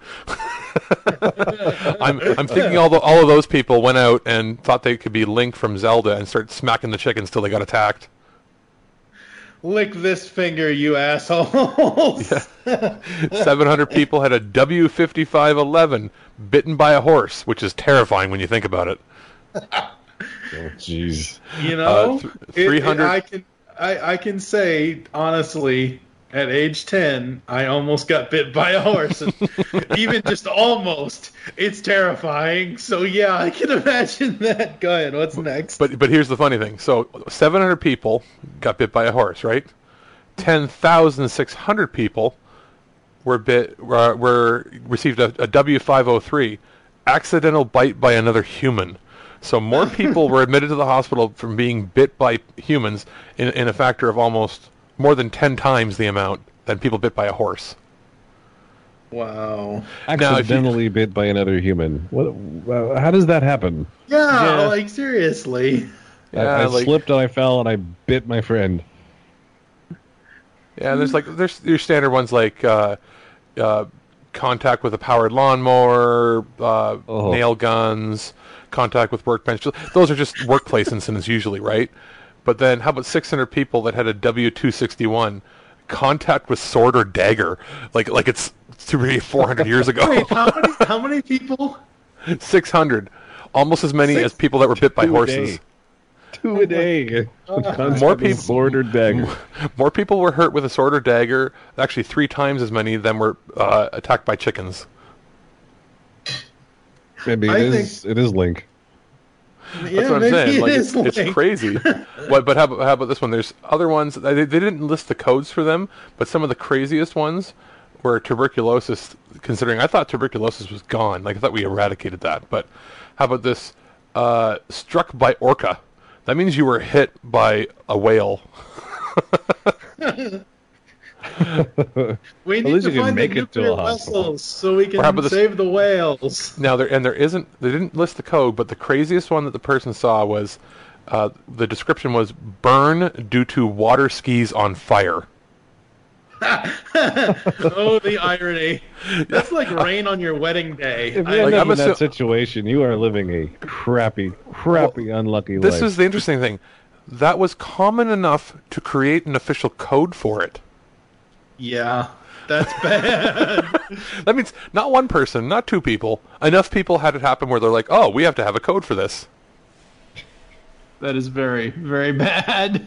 I'm I'm thinking all the all of those people went out and thought they could be Link from Zelda and started smacking the chickens till they got attacked. Lick this finger, you assholes. Yeah. seven hundred people had a W fifty-five eleven bitten by a horse, which is terrifying when you think about it. Oh, jeez. You know, uh, th- three hundred. I can I, I can say honestly, at age ten, I almost got bit by a horse. And even just almost, it's terrifying. So yeah, I can imagine that. Go ahead. What's next? But but here's the funny thing. So seven hundred people got bit by a horse, right? ten thousand six hundred people were bit were, were received a, a W five oh three, accidental bite by another human. So more people were admitted to the hospital from being bit by humans in, in a factor of almost more than ten times the amount than people bit by a horse. Wow. Accidentally you, bit by another human. What? Uh, how does that happen? Yeah, yeah. like seriously. I, yeah, I like, slipped and I fell and I bit my friend. Yeah, there's like there's your standard ones like uh, uh, contact with a powered lawnmower, uh, oh. nail guns, contact with workbench. Those are just workplace incidents usually, right? But then how about six hundred people that had a W two sixty-one, contact with sword or dagger, like like it's three, four hundred years ago. Wait, how many, how many people? six hundred. Almost as many Six, as people that were bit by horses. A Two a day. Uh, more people, sword or dagger. More people were hurt with a sword or dagger. Actually, three times as many of them were uh, attacked by chickens. Maybe it I is. think... It is Link. That's yeah, what I'm saying. Like, it it's, it's crazy. What, but how about, how about this one? There's other ones. They, they didn't list the codes for them, but some of the craziest ones were tuberculosis. Considering I thought tuberculosis was gone, like I thought we eradicated that. But how about this? Uh, struck by orca. That means you were hit by a whale. We need to find the nuclear vessels so we can save the whales. Now there and there isn't. They didn't list the code, but the craziest one that the person saw was uh, the description was burn due to water skis on fire. Oh, the irony! That's like rain on your wedding day. If you're like, in that situation, you are living a crappy, crappy, well, unlucky this life. This is the interesting thing. That was common enough to create an official code for it. Yeah, that's bad. That means not one person, not two people. Enough people had it happen where they're like, oh, we have to have a code for this. That is very, very bad.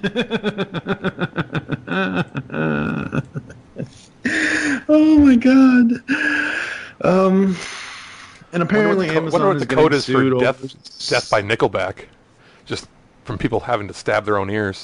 Oh my god. Um, and apparently wonder what, Amazon wonder what is the code is for sued death, over... death by Nickelback. Just from people having to stab their own ears.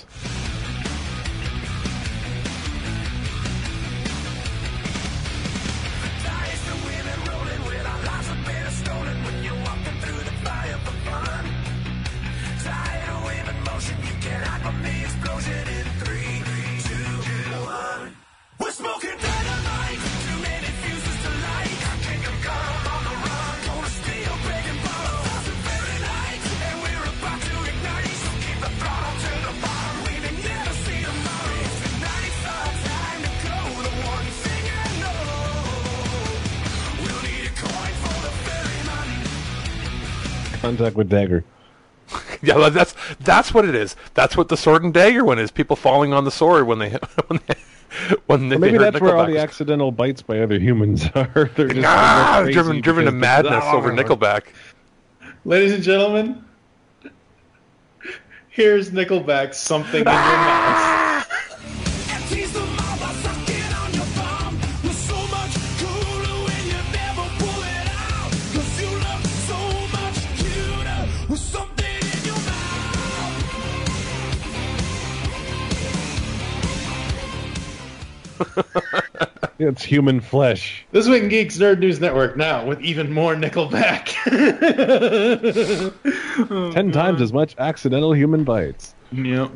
Contact with dagger. Yeah, that's that's what it is. That's what the sword and dagger one is. People falling on the sword when they when they when they. Well, maybe they that's where all the accidental bites by other humans are. They're just ah, driven driven to madness over Nickelback. Ladies and gentlemen, here's Nickelback's "Something in Your Mouth." It's human flesh. This Week in Geeks Nerd News Network now with even more Nickelback. oh, Ten God. times as much accidental human bites. Yep.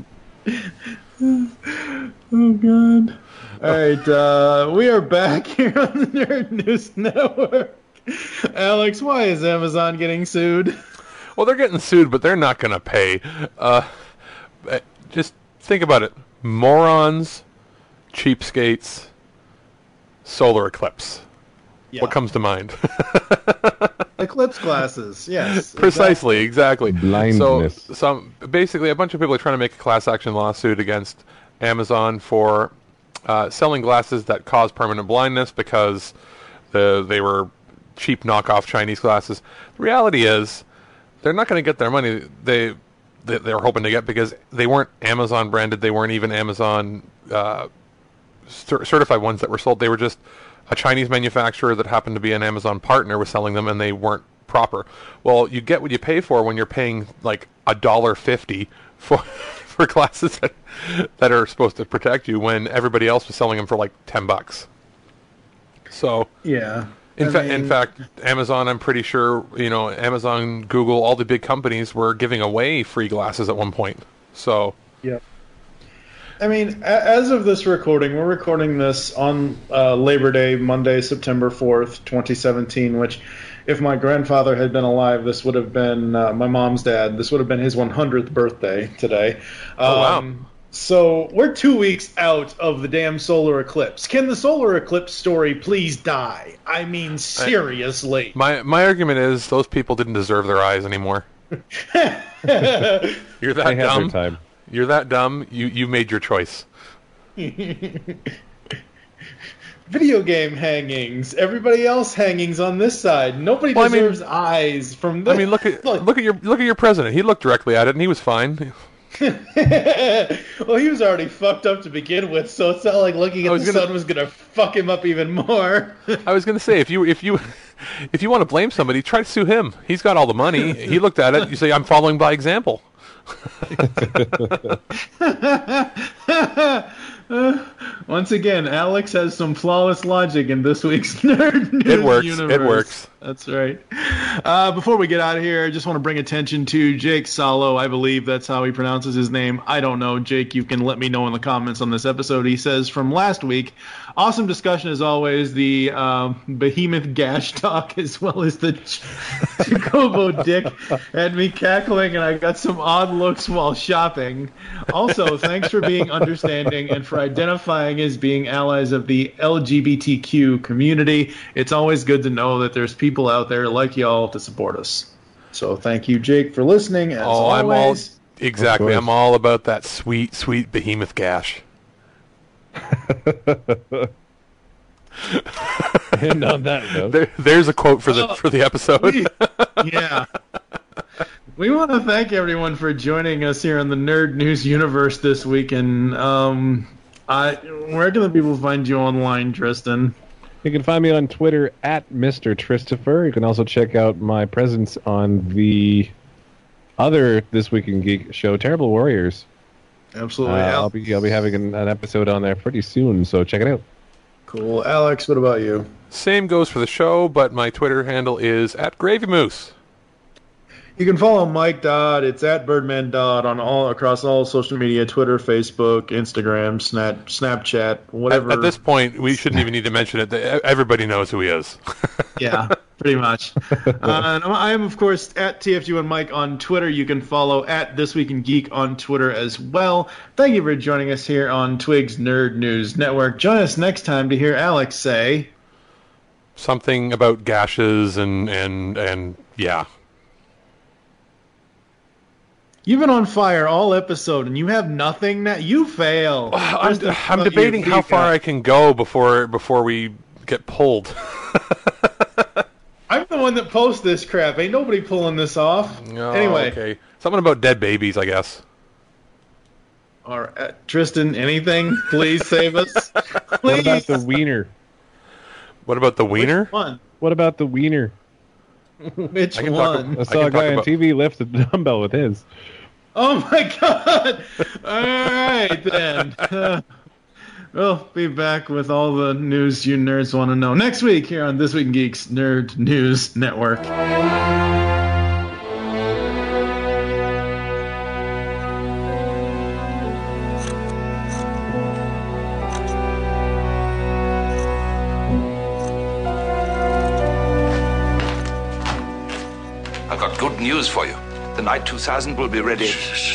Oh, God. All right, uh, we are back here on the Nerd News Network. Alex, why is Amazon getting sued? Well, they're getting sued, but they're not going to pay. Uh, just think about it. Morons, cheapskates, solar eclipse. Yeah. What comes to mind? Eclipse glasses, yes. Precisely, exactly. Blindness. So, some basically, a bunch of people are trying to make a class action lawsuit against Amazon for uh, selling glasses that cause permanent blindness because the, they were cheap knockoff Chinese glasses. The reality is, they're not going to get their money they, they they're hoping to get because they weren't Amazon branded. They weren't even Amazon uh, cer- certified ones that were sold. They were just a Chinese manufacturer that happened to be an Amazon partner was selling them, and they weren't proper. Well, you get what you pay for when you're paying like a dollar fifty for for glasses that that are supposed to protect you when everybody else was selling them for like ten bucks. So yeah. In, fa- mean, in fact, Amazon, I'm pretty sure, you know, Amazon, Google, all the big companies were giving away free glasses at one point. So, yeah. I mean, as of this recording, we're recording this on uh, Labor Day, Monday, September fourth, twenty seventeen, which, if my grandfather had been alive, this would have been uh, my mom's dad. This would have been his one hundredth birthday today. Oh, um, wow. So we're two weeks out of the damn solar eclipse. Can the solar eclipse story please die? I mean, seriously. I, my my argument is those people didn't deserve their eyes anymore. You're that they dumb. Had their time. You're that dumb. You you made your choice. Video game hangings. Everybody else hangings on this side. Nobody well, deserves I mean, eyes from this. I mean, look at look at your look at your president. He looked directly at it and he was fine. Well, he was already fucked up to begin with, so it's not like looking at the gonna, sun was gonna fuck him up even more. I was gonna say if you if you if you want to blame somebody, try to sue him. He's got all the money. He looked at it. You say I'm following by example. Uh, once again, Alex has some flawless logic in this week's Nerd News It works. universe. It works. That's right. Uh, before we get out of here, I just want to bring attention to Jake Salo. I believe that's how he pronounces his name. I don't know. Jake, you can let me know in the comments on this episode. He says, from last week, awesome discussion as always. The um, Behemoth Gash talk as well as the Ch- Chocobo Dick had me cackling, and I got some odd looks while shopping. Also, thanks for being understanding and for identifying as being allies of the L G B T Q community. It's always good to know that there's people out there like y'all to support us. So thank you, Jake, for listening. As oh, always. I'm all exactly. I'm all about that sweet, sweet Behemoth Gash. And on that note, there, there's a quote for the oh, for the episode. We, yeah. We want to thank everyone for joining us here in the Nerd News universe this week. And um, I, where can the people find you online, Tristan? You can find me on Twitter at Mister Christopher. You can also check out my presence on the other This Week in Geek show, Terrible Warriors. Absolutely. Uh, I'll be I'll be having an, an episode on there pretty soon, so check it out. Cool. Alex, what about you? Same goes for the show, but my Twitter handle is at Gravy Moose. You can follow Mike Dodd. It's at Birdman Dodd on all across all social media: Twitter, Facebook, Instagram, Snap, Snapchat, whatever. At, at this point, we shouldn't even need to mention it. Everybody knows who he is. Yeah, pretty much. Uh, and I am, of course, at T F G one Mike on Twitter. You can follow at This Week in Geek on Twitter as well. Thank you for joining us here on Twig's Nerd News Network. Join us next time to hear Alex say something about gashes and and and yeah. You've been on fire all episode, and you have nothing. Now you fail. I'm, I'm debating how far I can go before before we get pulled. I'm the one that posts this crap. Ain't nobody pulling this off. Oh, anyway, okay. Something about dead babies, I guess. Or uh, Tristan, anything? Please save us. Please. What about the wiener? What about the wiener? Which one? What about the wiener? Which I one? Talk, I saw I a guy on T V lift a dumbbell with his. Oh my god! All right then. Uh, We'll be back with all the news you nerds want to know next week here on This Week in Geeks Nerd News Network. I've got good news for you. The Knight two thousand will be ready.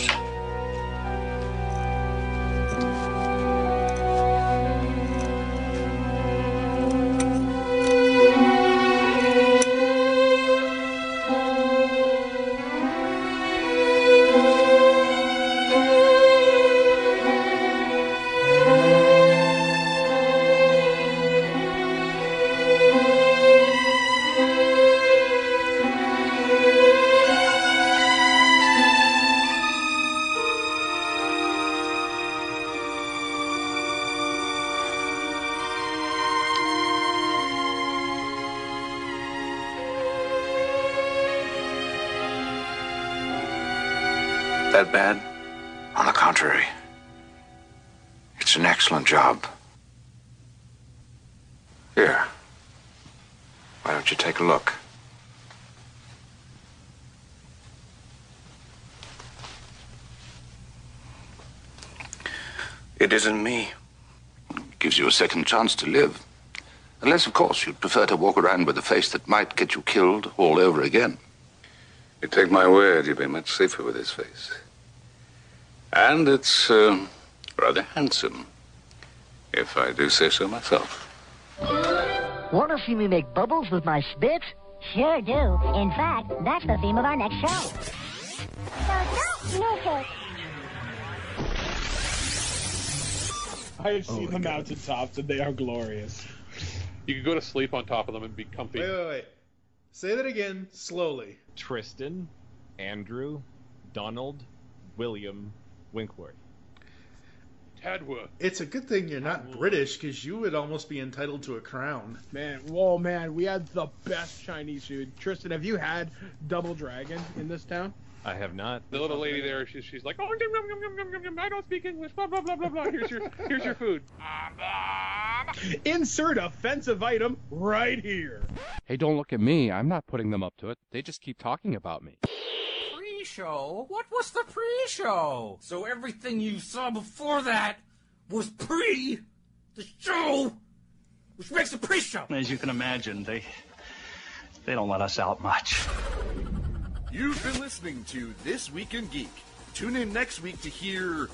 That bad? On the contrary, it's an excellent job. Here, why don't you take a look? It isn't me. It gives you a second chance to live. Unless, of course, you'd prefer to walk around with a face that might get you killed all over again. You take my word, you'd be much safer with this face. And it's uh, rather handsome, if I do say so myself. Want to see me make bubbles with my spit? Sure do. In fact, that's the theme of our next show. I've seen the mountaintops, and they are glorious. You could go to sleep on top of them and be comfy. Wait, wait, wait. Say that again, slowly. Tristan, Andrew, Donald, William, Winkworth. Tadworth. It's a good thing you're not British, because you would almost be entitled to a crown. Man, whoa, man, we had the best Chinese food. Tristan, have you had Double Dragon in this town? I have not. The little lady there, she's, she's like, oh, yum, yum, yum, yum, yum, yum, I don't speak English, blah, blah, blah, blah, blah. Here's your, here's your food. Insert offensive item right here. Hey, don't look at me. I'm not putting them up to it. They just keep talking about me. Pre-show? What was the pre-show? So everything you saw before that was pre the show, which makes a pre-show. As you can imagine, they they don't let us out much. You've been listening to This Week in Geek. Tune in next week to hear,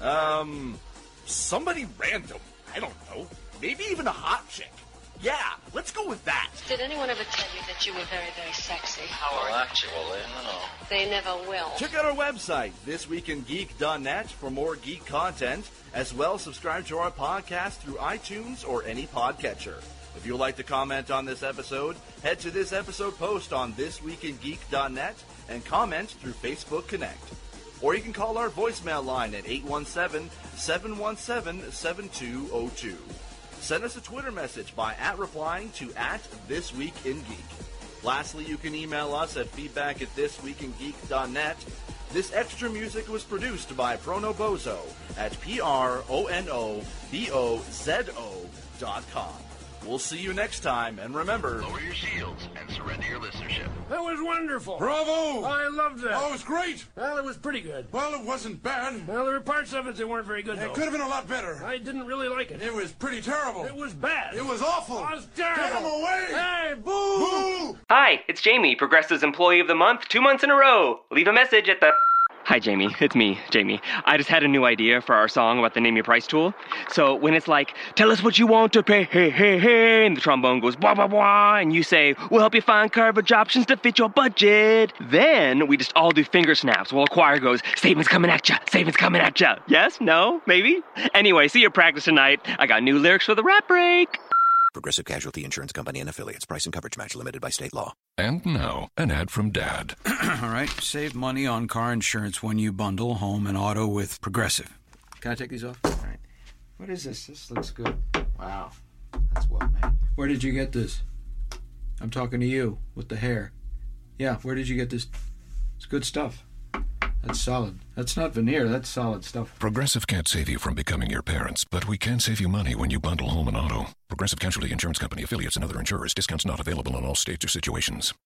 um, somebody random. I don't know. Maybe even a hot chick. Yeah, let's go with that. Did anyone ever tell you that you were very, very sexy? Well, actually, no. They never will. Check out our website, this week in geek dot net, for more geek content. As well, subscribe to our podcast through iTunes or any podcatcher. If you'd like to comment on this episode, head to this episode post on this week in geek dot net and comment through Facebook Connect. Or you can call our voicemail line at eight one seven, seven one seven, seven two zero two. Send us a Twitter message by at replying to at This Week in Geek. Lastly, you can email us at feedback at this week in geek dot net. This extra music was produced by Prono Bozo at P R O N O B O Z O dot com. We'll see you next time, and remember... Lower your shields and surrender your listenership. That was wonderful. Bravo! I loved that. Oh, it was great. Well, it was pretty good. Well, it wasn't bad. Well, there were parts of it that weren't very good, though. It could have been a lot better. I didn't really like it. It was pretty terrible. It was bad. It was awful. It was terrible. Get him away! Hey, boo! Boo! Hi, it's Jamie, Progressive's Employee of the Month, two months in a row. Leave a message at the... Hi, Jamie. It's me, Jamie. I just had a new idea for our song about the Name Your Price tool. So when it's like, tell us what you want to pay, hey, hey, hey, and the trombone goes, blah, blah, blah, and you say, we'll help you find coverage options to fit your budget. Then we just all do finger snaps while a choir goes, statements coming at ya, statements coming at ya. Yes? No? Maybe? Anyway, see your practice tonight. I got new lyrics for the rap break. Progressive Casualty Insurance Company and Affiliates. Price and coverage match limited by state law. And now, an ad from Dad. All right, save money on car insurance when you bundle home and auto with Progressive. Can I take these off? All right. What is this? This looks good. Wow, that's well made. Where did you get this? I'm talking to you with the hair. Yeah, where did you get this? It's good stuff. That's solid. That's not veneer. That's solid stuff. Progressive can't save you from becoming your parents, but we can save you money when you bundle home and auto. Progressive Casualty Insurance Company, affiliates, and other insurers. Discounts not available in all states or situations.